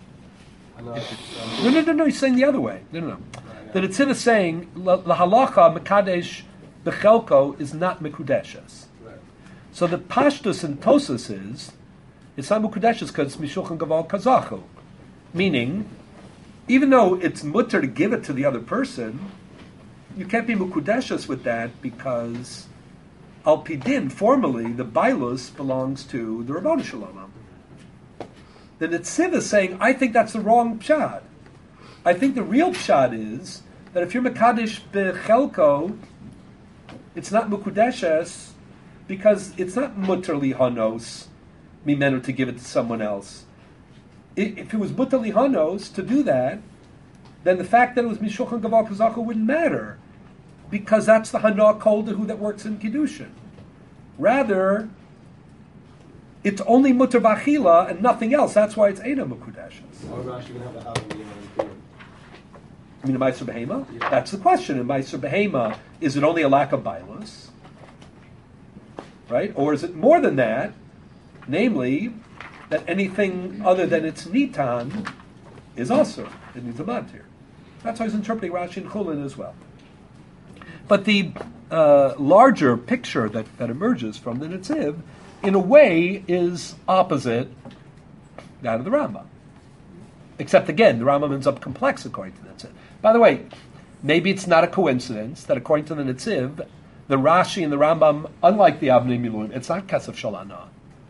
No. He's saying the other way. No. The Netziv is saying the halacha mekadesh bechelko is not mekudeshes. Right. So the pashtus and tosus is it's not mekudeshes because it's mishulchan gaval kazachu, meaning even though it's mutter to give it to the other person, you can't be mekudeshes with that because al pidin formally the bailus belongs to the Rabbanu Shalom. The Netziv is saying, I think that's the wrong pshat. I think the real pshat is that if you're Mekadesh Bechelko, it's not Mukudeshes because it's not Mutter Lihanos, Mimenu to give it to someone else. If it was Mutter Lihanos to do that, then the fact that it was Mishulchan Gaval Kazachu wouldn't matter because that's the Hana Koldehu that works in Kiddushin. Rather, it's only mutter b'achila and nothing else. That's why it's Eina Mekudeshes. Why would Rashi even have the house in the Yom? You mean in Meiser Behema? Yeah. That's the question. In Meiser Behema, is it only a lack of bailus? Right? Or is it more than that? Namely, that anything other than its nitan is also. It needs a matir. That's how he's interpreting Rashi and Chulin as well. But the larger picture that emerges from the Netziv in a way, is opposite that of the Rambam. Except, again, the Rambam ends up complex according to the Netziv. By the way, maybe it's not a coincidence that according to the Netziv, the Rashi and the Rambam, unlike the Avnei Miluim, it's not Kesef Shalana.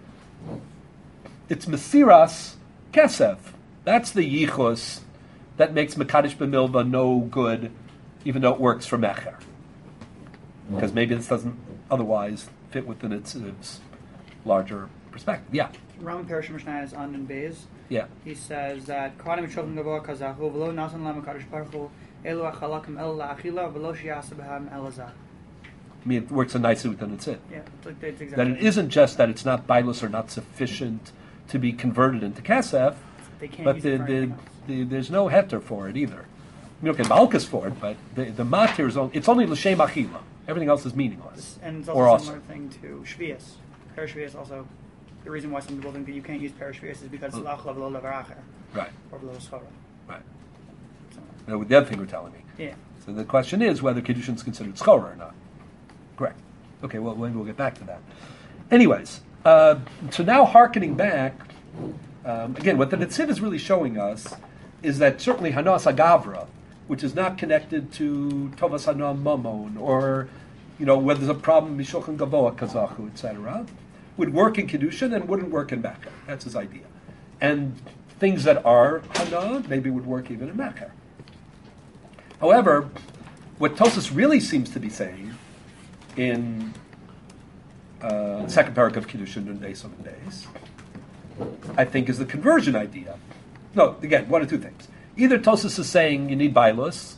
It's Mesiras Kesef. That's the Yichus that makes Mekadesh B'Milva no good, even though it works for Mecher. Because maybe this doesn't otherwise fit with the Netziv's larger perspective. Yeah. Ram Perish Mishnah is on and Beis. Yeah. He says that Kohanim Shulchan Gavoa Kazachu v'lo nasan lam Hakadosh Baruch Hu elu achalakim el la'achila v'lo sheyasa b'hem elazah. I mean, it works so nicely with the Netziv. Yeah, it's exactly That it isn't just that it's not bailus or not sufficient to be converted into kesef, They can't but use it for anything else. there's no heter for it either. You don't get malchus for it, but the matir is only, it's only l'shem achila. Everything else is meaningless. And it's or also a also. similar thing to Shvius. Perish Shvius also. The reason why some people think that you can't use Perish Shvius is because it's la'achla v'lo le'varacher. Right. Or v'lo schora. Right. So, No, the other thing we're telling me. yeah. So the question is whether Kiddushin is considered schora or not. Correct. Okay, well, maybe we'll get back to that. Anyways, so now hearkening back, again, what the Netziv is really showing us is that certainly Hanas Agavra, which is not connected to Tovas Hana Mamon, or, whether there's a problem, Mishulchan Gavoa Kazachu, etc., would work in Kiddushin and wouldn't work in Mecher. That's his idea. And things that are Hana maybe would work even in Mecher. However, what Tosas really seems to be saying in second parak of Kiddushin and Days on Days, I think, is the conversion idea. No, again, one of two things. Either Tosas is saying you need bailus,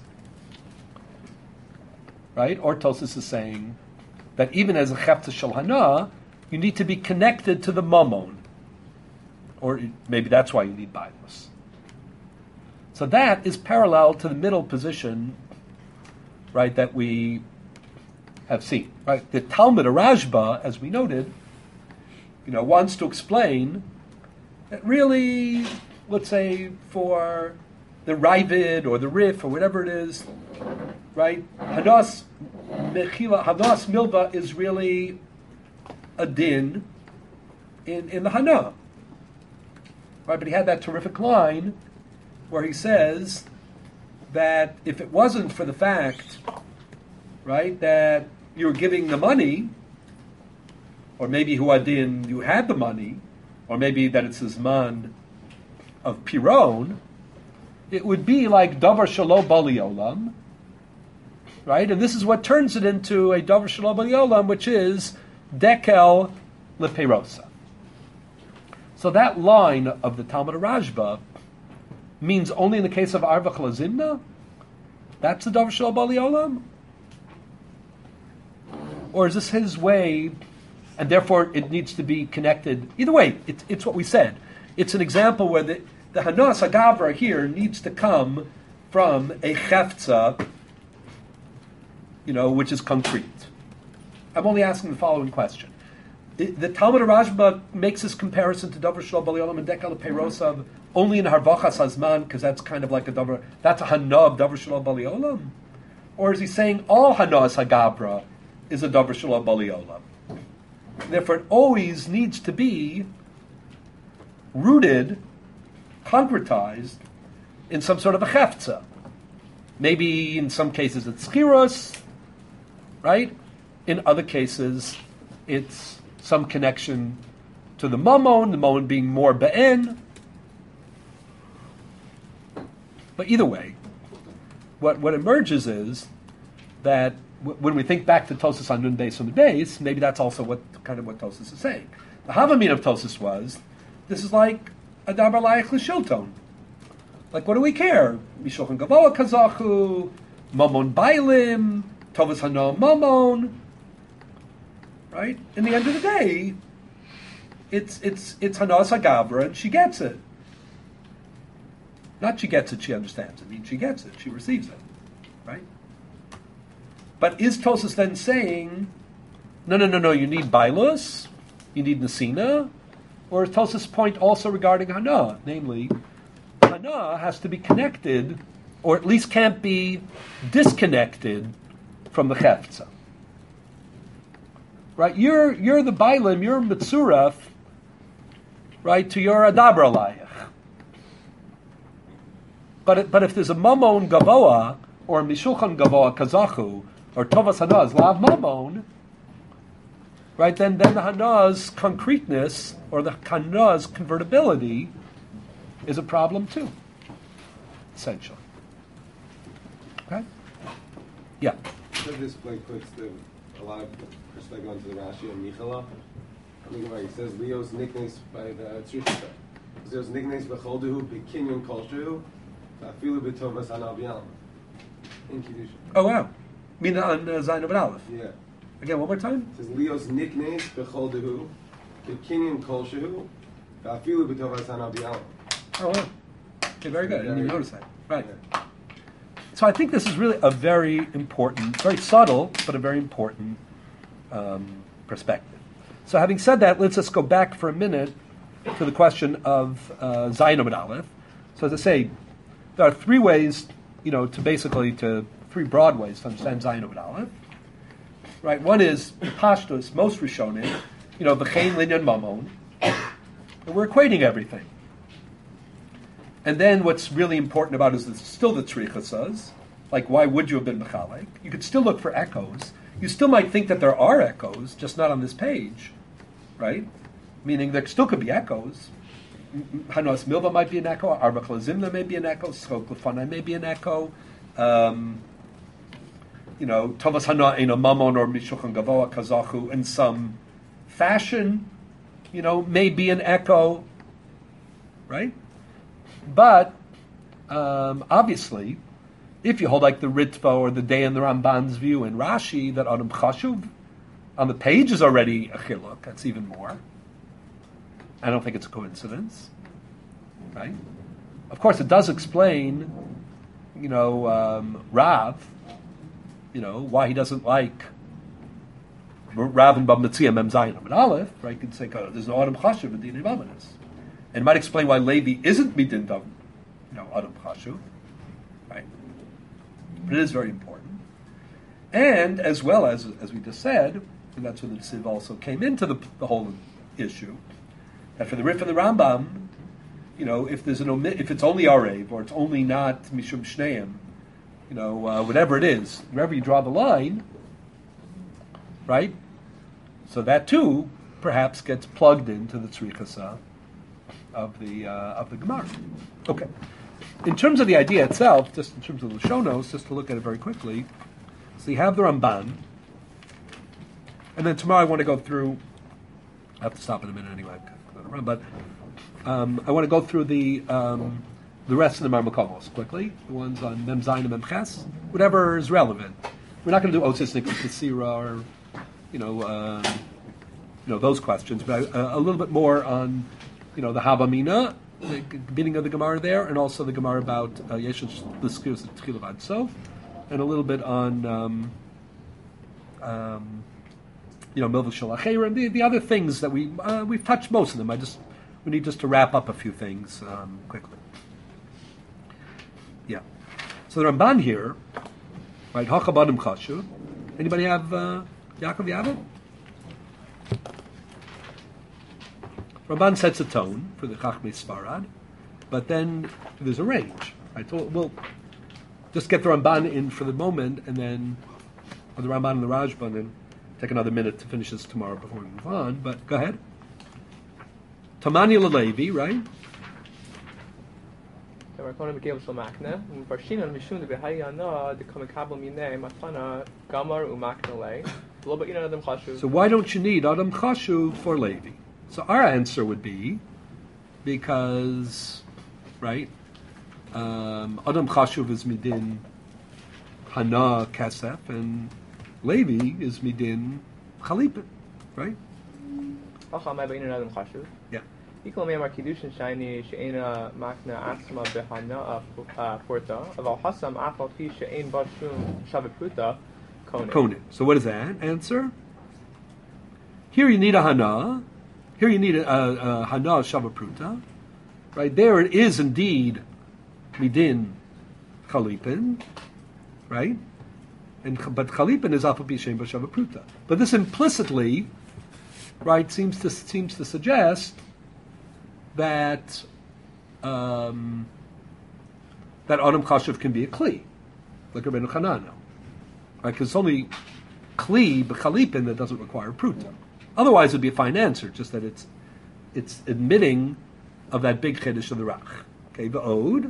right? Or Tosas is saying that even as a chefta shalhana, you need to be connected to the mamon. Or maybe that's why you need bailus. So that is parallel to the middle position, right, that we have seen. Right? The Talmud, Rashba, as we noted, wants to explain that really, let's say, for the Ravid or the Rif or whatever it is, right? Hadas Milva is really a din in the Hana. Right? But he had that terrific line where he says, that if it wasn't for the fact, right, that you're giving the money, or maybe huadin, you had the money, or maybe that it's a zman of piron, it would be like davar shelo bali olam, right? And this is what turns it into a davar shelo bali olam, which is dekel leperosa. So that line of the Talmud Rashba means only in the case of arvach lazimna. That's the davar shelo bali olam, or is this his way? And therefore, it needs to be connected. Either way, it's what we said. It's an example where the hanas hagavra here needs to come from a cheftza, which is concrete. I'm only asking the following question. The Talmud Rashba makes this comparison to davar shelo bali olam and dekel peirosav only in harvachas hazman, because that's kind of like a davar, that's a hana of davar shelo bali olam? Or is he saying all hanas hagavra is a davar shelo bali olam? Therefore, it always needs to be rooted, concretized in some sort of a cheftza. Maybe in some cases it's schiros, right? In other cases, it's some connection to the mamon being more be'en. But either way, what emerges is that when we think back to Tosas on Nun Beis on the base, maybe that's also what Tosas is saying. The Havamin of Tosas was, this is like a davar layach l'shilton. Like, what do we care? Mishulchan Gavoa Kazachu, Mamon Bailim, Tovas Hana Mamon. Right? In the end of the day, it's Hanas Hagavra, and she gets it. Not she gets it, she understands it. I mean, she gets it, she receives it. Right? But is Tosas then saying, no, you need Bailus, you need Nesina? Or is Tosas' point also regarding Hana? Namely, Hana has to be connected, or at least can't be disconnected from the Cheftza. Right? You're the Bailim, you're Mitzuraf, right, to your Adabra Layach. But if there's a Mamon Gavoa, or a Mishulchan Gavoa Kazachu, or Tovas Hanaz, Lav Mamon, right, then the Hanaz concreteness, or the Hanaz convertibility, is a problem too, essentially. Okay? Yeah. So this puts a lot of perspective onto the Rashi and Michala. He says Leo's nicknames by the Tzrichita. Leo's nicknames b'cholduhu b'kinyon kolshuhu v'afilu b'tovas hanav in Kiddushin. Oh wow. Mean on Zayin of Aleph. Yeah. Again, one more time. It says Leo's nicknames b'cholduhu b'kinyon kolshuhu v'afilu b'tovas hanav. Oh wow. Okay, very good. I didn't even notice that. Right. So I think this is really a very important, very subtle, but a very important perspective. So having said that, let's just go back for a minute to the question of Zayin Amud Aleph. So as I say, there are three ways, three broad ways to understand Zayin Amud Aleph. Right? One is Pashtus, most Rishonim, V'chein Linyan Mamon, and we're equating everything. And then what's really important about it is still the Tzrichasas, like why would you have been Mechalek? You could still look for echoes. You still might think that there are echoes, just not on this page, right? Meaning there still could be echoes. Hanos Milva might be an echo, Arbach Lazimna may be an echo, Schok Lefanai may be an echo, Tovas Hana Eino Mamon or Mishulchan Gavoa Kazachu in some fashion, may be an echo, right? But obviously, if you hold like the Ritva or the Day and the Ramban's view in Rashi that Adam Chashuv on the page is already a chiluk, that's even more. I don't think it's a coincidence, right? Of course, it does explain, Rav, why he doesn't like Rav and Bab Metzia Mem Zayin Amud Aleph, right? You could say, there's no Adam Chashuv in Dinei Bamanis. And it might explain why Levi isn't Midin Dav, Adam Chashuv, right? But it is very important. And as well as we just said, and that's when the Siv also came into the whole issue, that for the Rif and the Rambam, if there's if it's only Arev, or it's only not Mishum Shneim, whatever it is, wherever you draw the line, right? So that too perhaps gets plugged into the tzrichasa of the Gemara. Okay. In terms of the idea itself, just in terms of the Lashonos, just to look at it very quickly, so you have the Ramban, and then tomorrow I want to go through. I have to stop in a minute anyway, but I want to go through the rest of the Marmakomos quickly, the ones on Mem Zayin and Mem Ches, whatever is relevant. We're not going to do Osis Nikki Kasira or those questions, but a little bit more on the Havamina, the beginning of the Gemara there, and also the Gemara about Yeshish L'Skirus Tchilav Sof, and a little bit on Milvah Shalachera, and the other things that we've touched most of them. We need just to wrap up a few things quickly. Yeah. So the Ramban here, right? Hachabadim Chashu. Anybody have Yaakov Yavit? Ramban sets a tone for the Chachmei Sfarad, but then there's a range. Right? So we'll just get the Ramban in for the moment, and then the Ramban and the Rajban, and take another minute to finish this tomorrow before we move on. But go ahead. Tamani Lalevi, right? So why don't you need Adam Chashuv for Levi? So our answer would be because, right? Adam Chashuv is midin Hana Kesef, and Levi is midin Chalipin, right? Yeah. Equal me Kiddushin shiny she'ena makna asma behana porta of al hasam afal fi she'en bashum shavipruta konin. So what is that answer? Here you need a hana. Here you need a hana shavipruta. Right there it is indeed midin chalipin, right? But chalipin is afal fi she'en bashavipruta. But this implicitly, right, seems to suggest that Adam Chashuv can be a Kli, like Rabbeinu Chananel. Right? Because it's only Kli, B'chalipin, that doesn't require Pruta. Otherwise, it would be a fine answer, just that it's admitting of that big Chiddush of the Rach. Okay, V'od.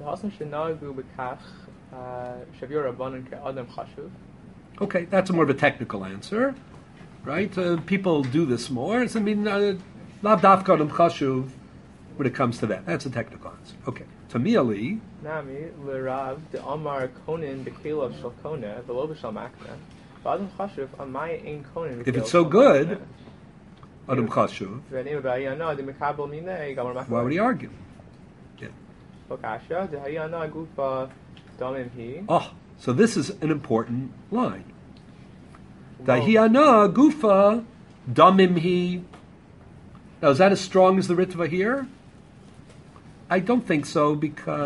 Okay, that's more of a technical answer. Right? People do this more. So, Lav Dafka Adam Chashuv when it comes to that. That's a technical answer. Okay. Tamili. Nami l'rav de Amar Konin b'kelav shel Kona v'lo b'shel Makna. Adam Chashuv amaya ein Konin. If it's so good, Adam Chashuv. Why would he argue? Yeah. Oh, so this is an important line. Dahiana gufa damimhi. Now, is that as strong as the Ritva here? I don't think so,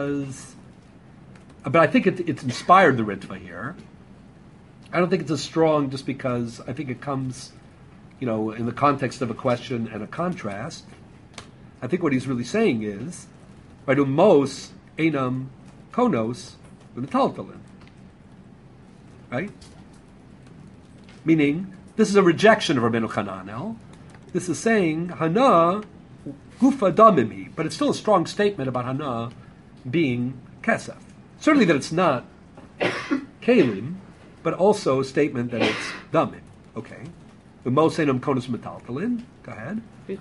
but I think it's inspired the Ritva here. I don't think it's as strong just because I think it comes, in the context of a question and a contrast. I think what he's really saying is, right, mos einam konos v'metaltalin. Right? Meaning, this is a rejection of Rabbeinu Chananel. This is saying Hana gufa damimhi, but it's still a strong statement about Hana being kesef. Certainly that it's not kelim, but also a statement that it's damim. Okay. The mos einam konos metaltalin. Go ahead.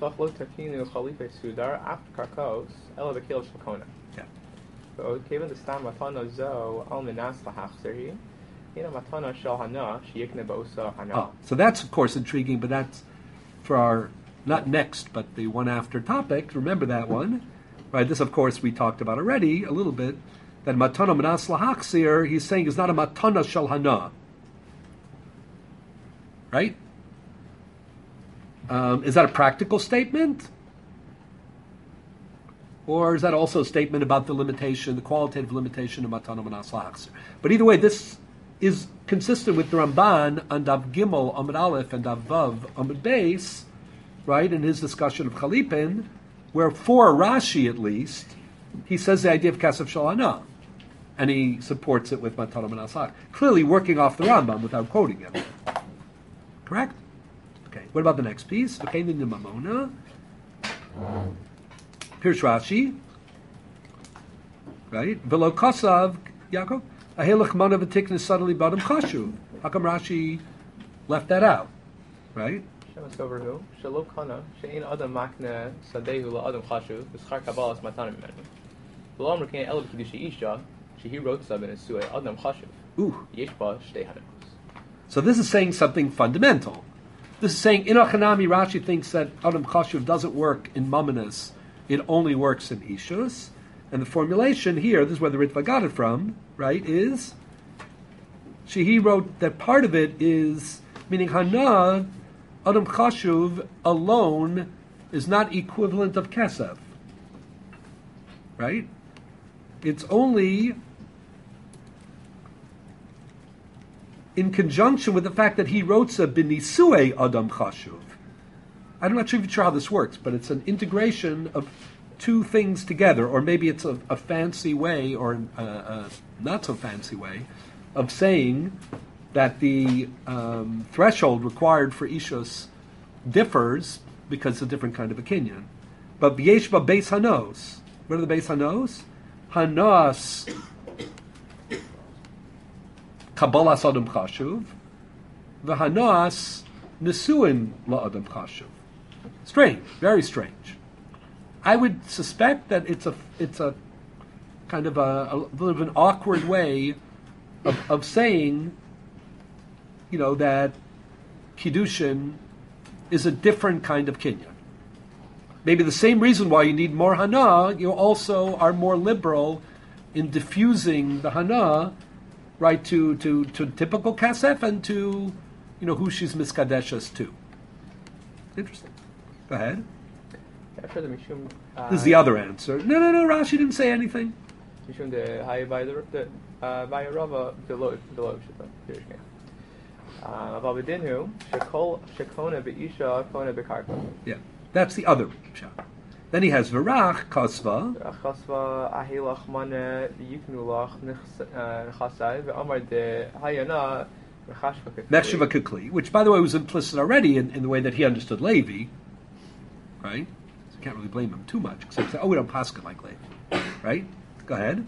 Yeah. So that's of course intriguing, but that's for our not next, but the one after topic. Remember that one, right? This, of course, we talked about already a little bit. That matana manas lahachzir, he's saying is not a matana shel hana, right? Is that a practical statement, or is that also a statement about the limitation, the qualitative limitation of matana manas lahachzir? But either way, this is consistent with the Ramban on Dav Gimel Amud Aleph and Dav Vav Amud Beis, right, in his discussion of Chalipin, where for Rashi at least, he says the idea of Kesef Shal Hana. and he supports it with Matana Manasach. Clearly working off the Rambam without quoting him. Correct? Okay, what about the next piece? Here's Rashi. Right? Velo Kosav, Yaakov, Ahelach Mana V'tiknes suddenly Badam Chashuv. How come Rashi left that out? Right? Shemas over who? Shalom Kana, Shein Adam Makne Sadehu La Adam Chashuv, V'schar Kabbalas Matana Mimenu. V'lo Amr K'nei Elav K'dushi Isha, Shehi wrote sub in a Suei Adam Chashuv. Ooh. Yesh Ba Shtei Hanukos. So this is saying something fundamental. This is saying in Achanami, Rashi thinks that Adam Chashuv doesn't work in Mamanas, it only works in Ishus. And the formulation here, this is where the Ritva got it from, right, is he wrote that part of it is, meaning Hana, Adam Chashuv alone is not equivalent of Kesef. Right? It's only in conjunction with the fact that he wrote B'nisue Adam Chashuv. I'm not sure how this works, but it's an integration of two things together, or maybe it's a fancy way, or a not so fancy way, of saying that the threshold required for Ishus differs because it's a different kind of a kinyan. But B'yeshba Beis Hanos, what are the Beis Hanos? Hanos Kabbalas Adam Chashuv, v'Hanos Nesuin La Adam Chashuv. Strange, very strange. I would suspect that it's a kind of a little of an awkward way of saying, that Kiddushin is a different kind of kinyan. Maybe the same reason why you need more Hana, you also are more liberal in diffusing the Hana, right, to typical Kasef and to, who she's miskadeshes to. Interesting. Go ahead. After the Mishum. This is the other answer. No, Rashi didn't say anything. Mishum the Hay by the Rava below Shita. Aval B'dinhu Shekona Be'isha Kona Be'karka. Yeah, that's the other shot. Then he has Virach Kasva. Chasva Ahilach Mane Yiknulach Nechasai Ve'amar de Hayana Mechshiva Kukli, which by the way was implicit already in the way that he understood Levi. Right? So you can't really blame him too much, except say, we don't paskin like Levi. Right? Go ahead.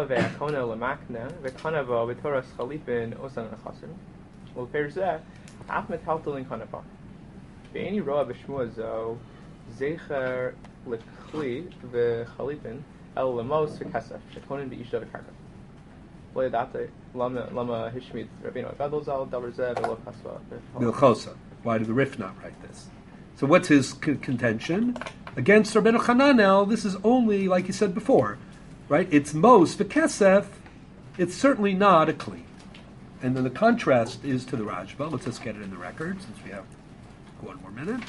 Why did the Rif not write this? So what's his contention? Against Rabbeinu Hananel, this is only, like he said before, right? It's most, the Kesef, it's certainly not a Kli. And then the contrast is to the Rajba. Let's just get it in the record, since we have one more minute.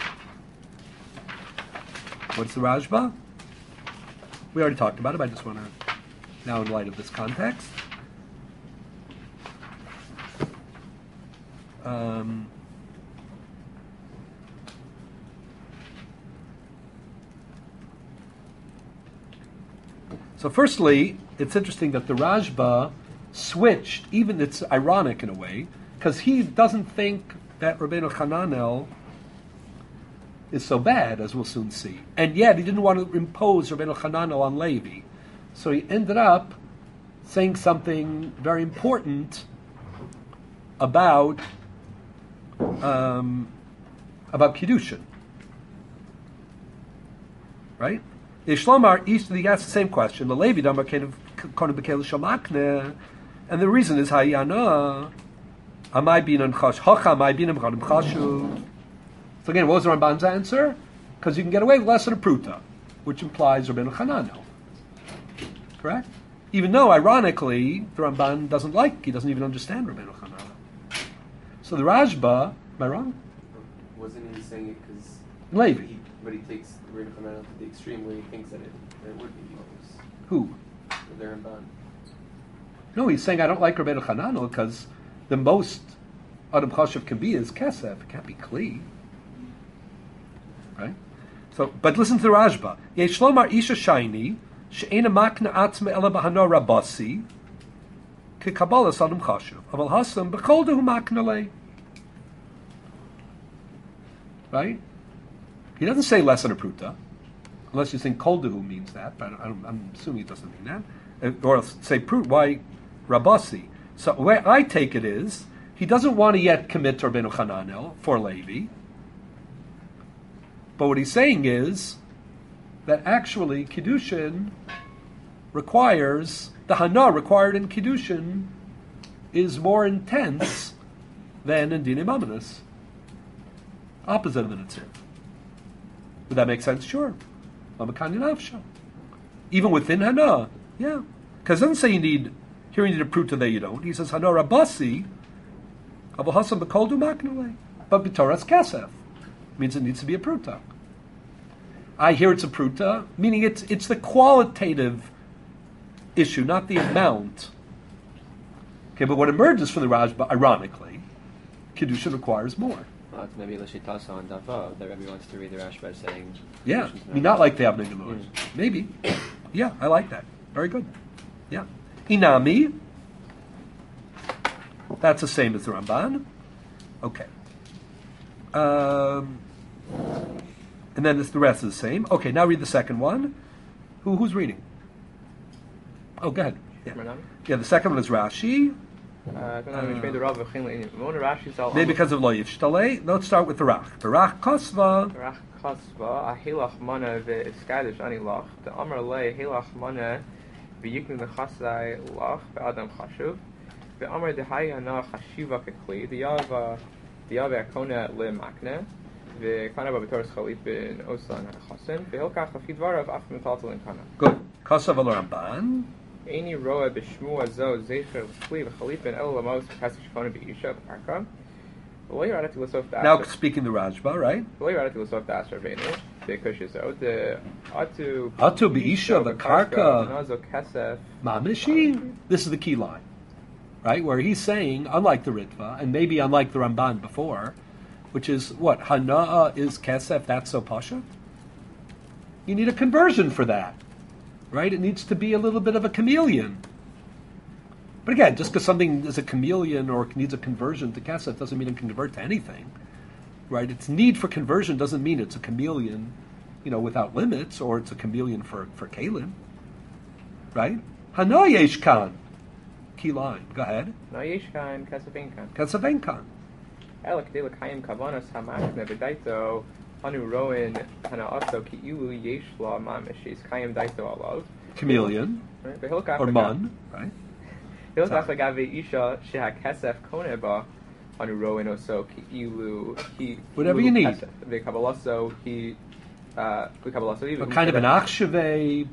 What's the Rajba? We already talked about it, but I just want to, now in light of this context. So firstly, it's interesting that the Rajba switched, even it's ironic in a way, because he doesn't think that Rabbeinu Hananel is so bad, as we'll soon see. And yet, he didn't want to impose Rabbeinu Hananel on Levi. So he ended up saying something very important about Kiddushin. Right? Ishlomar, he asked the same question. The Levi Damar kind of Bekel Shamakne, and the reason is Hayana. Amai binam chash hacha amai binam chadim chashu. So again, what was the Ramban's answer? Because you can get away with less than a pruta, which implies Rabbeinu Hananel. Correct? Even though, ironically, the Ramban he doesn't even understand Rabbeinu Hananel. So the Rajba, am I wrong? Wasn't he saying it because Levi? But he takes Rabbeinu Hananel to the extreme where he thinks that it would be Moses. Who? The Ramban. No, he's saying I don't like Rabbeinu Hananel because the most Adam Chashav can be is Kesef. It can't be Kli. Right? So, but listen to the Rajba. Yeshlomar Isha Shaini, She'ena Makna Atzma Ela Bahano Rabasi. kikabala sadam chashuv. Aval hasam b'chol dehu maknalei. Right? He doesn't say less than a pruta, unless you think kol dehu means that, but I'm assuming it doesn't mean that. Or else say prut, why rabasi? So the way I take it is, he doesn't want to yet commit to Rabbeinu Hananel for Levi, but what he's saying is that actually Kiddushin requires, the Hana required in Kiddushin is more intense than in Dinei Mamonos. Opposite of the Nitzir. Would that make sense? Sure. Even within Hana, yeah. Because it doesn't say you need, here you need a pruta, there you don't. He says Hana Rabasi, Abu Hasan Bekoldu Maknule, but B'Toras Kesef means it needs to be a pruta. I hear it's a pruta, meaning it's the qualitative issue, not the amount. Okay, but what emerges from the Rajba, ironically, Kiddushin requires more. Well, it's maybe Lashitasa on Dava that Rebbe wants to read the Rashba saying. Yeah, I mean, not like the Avnei Gemara. Maybe. Yeah, I like that. Very good. Yeah. Inami. That's the same as the Ramban. Okay. And then the rest is the same. Okay, now read the second one. Who's reading? Oh, go ahead. Yeah, the second one is Rashi. Maybe because of Lo Yivshtale. Let's start with the Rach. The Rach Kosva. Rach Kosva. Ahilach mana ve'eskadish ani lach. The Amar le hilach mana ve'yiknu nechasai lach ve'adam chashuv. Ve'amar dehayana chashiva kekli. The Yava akona le makne. Ve'kana b'betoras chalip bin osan chasen. Ve'hilkach afi dvarav af metaltal in kana. Good. Kosva al Ramban. Any roa b'shmu azo zecher l'chli v'chalipin el lamos v'kasik shkona b'isha b'karka. Now speaking the Rajba, right? Atu b'isha b'karka mamishi. This is the key line, right? Where he's saying, unlike the Ritva, and maybe unlike the Ramban before, which is what? Hana'a is kesef, that's so pasha? You need a conversion for that. Right? It needs to be a little bit of a chameleon. But again, just because something is a chameleon or needs a conversion to kesef doesn't mean it can convert to anything. Right? Its need for conversion doesn't mean it's a chameleon, without limits, or it's a chameleon for kalim. Right? Hana yeshkan. Key line. Go ahead. Hana yeshkan kesef enkan. Elak de l'kayim kavanas hamashne v'daito. Hanu roin hana also ki ilu yesh la mamish is kayim daito alav. Chameleon. Right? Or man. Right? Hilkach lagavi isha sheha kesef koneba hanu roin also ki ilu he. Whatever you need. V'kabalaso he. V'kabalaso even. Kind of an achshave,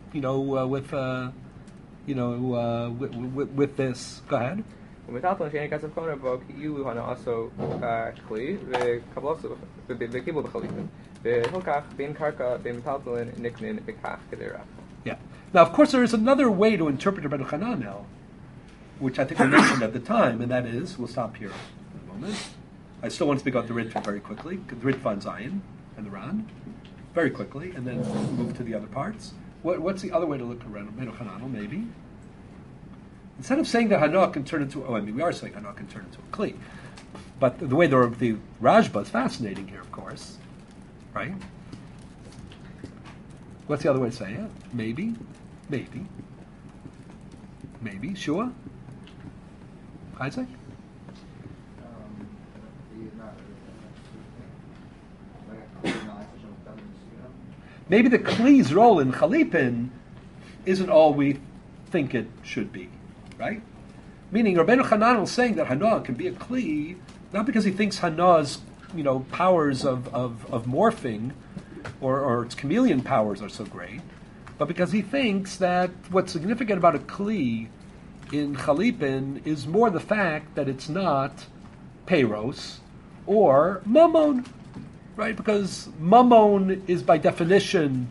with this. Go ahead. Metaltal she'en kesef koneba ki ilu hana also kli v'kabalaso v'kibul b'chalipin. Yeah. Now, of course, there is another way to interpret Rabbeinu Hananel, which I think I mentioned at the time, and that is, we'll stop here for a moment. I still want to speak about the Ritva very quickly, the Ritva and Zion and the Ran, very quickly, and then move to the other parts. What's the other way to look at Rabbeinu Hananel, maybe? Instead of saying that Hana can turn into, we are saying Hana can turn into a Kli, but the way the Rajba is fascinating here, of course. Right? What's the other way to say it? Maybe. Sure? Isaac? Maybe the Kli's role in Chalipin isn't all we think it should be. Right? Meaning Rabbeinu Hananel is saying that Hana can be a Kli, not because he thinks Hana's powers of morphing or its chameleon powers are so great, but because he thinks that what's significant about a Kli in Chalipin is more the fact that it's not Peiros or Mammon, right? Because Mammon is by definition,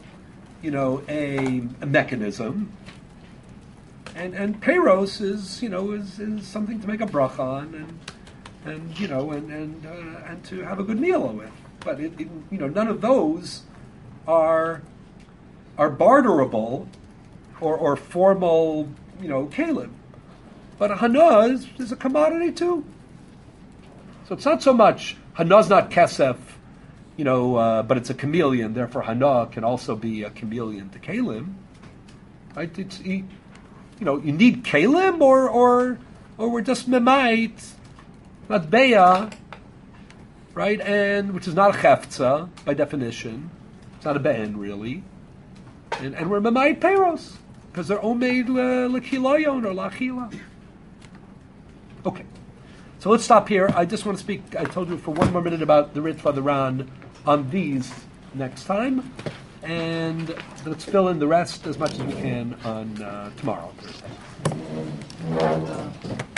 a mechanism, and Peiros is something to make a bracha on and to have a good meal with. But none of those are barterable or formal, kalim. But hana is a commodity too. So it's not so much hana's not kesef, but it's a chameleon. Therefore, hana can also be a chameleon to kalim. Right? You need kalim or we're just memait, not beya, right? And which is not a chefza by definition. It's not a ben really. And we're memait peros because they're omeid lekilayon or lachila. Okay. So let's stop here. I just want to speak, I told you, for one more minute about the Ritva, the Ran on these next time. And let's fill in the rest as much as we can on tomorrow, Thursday.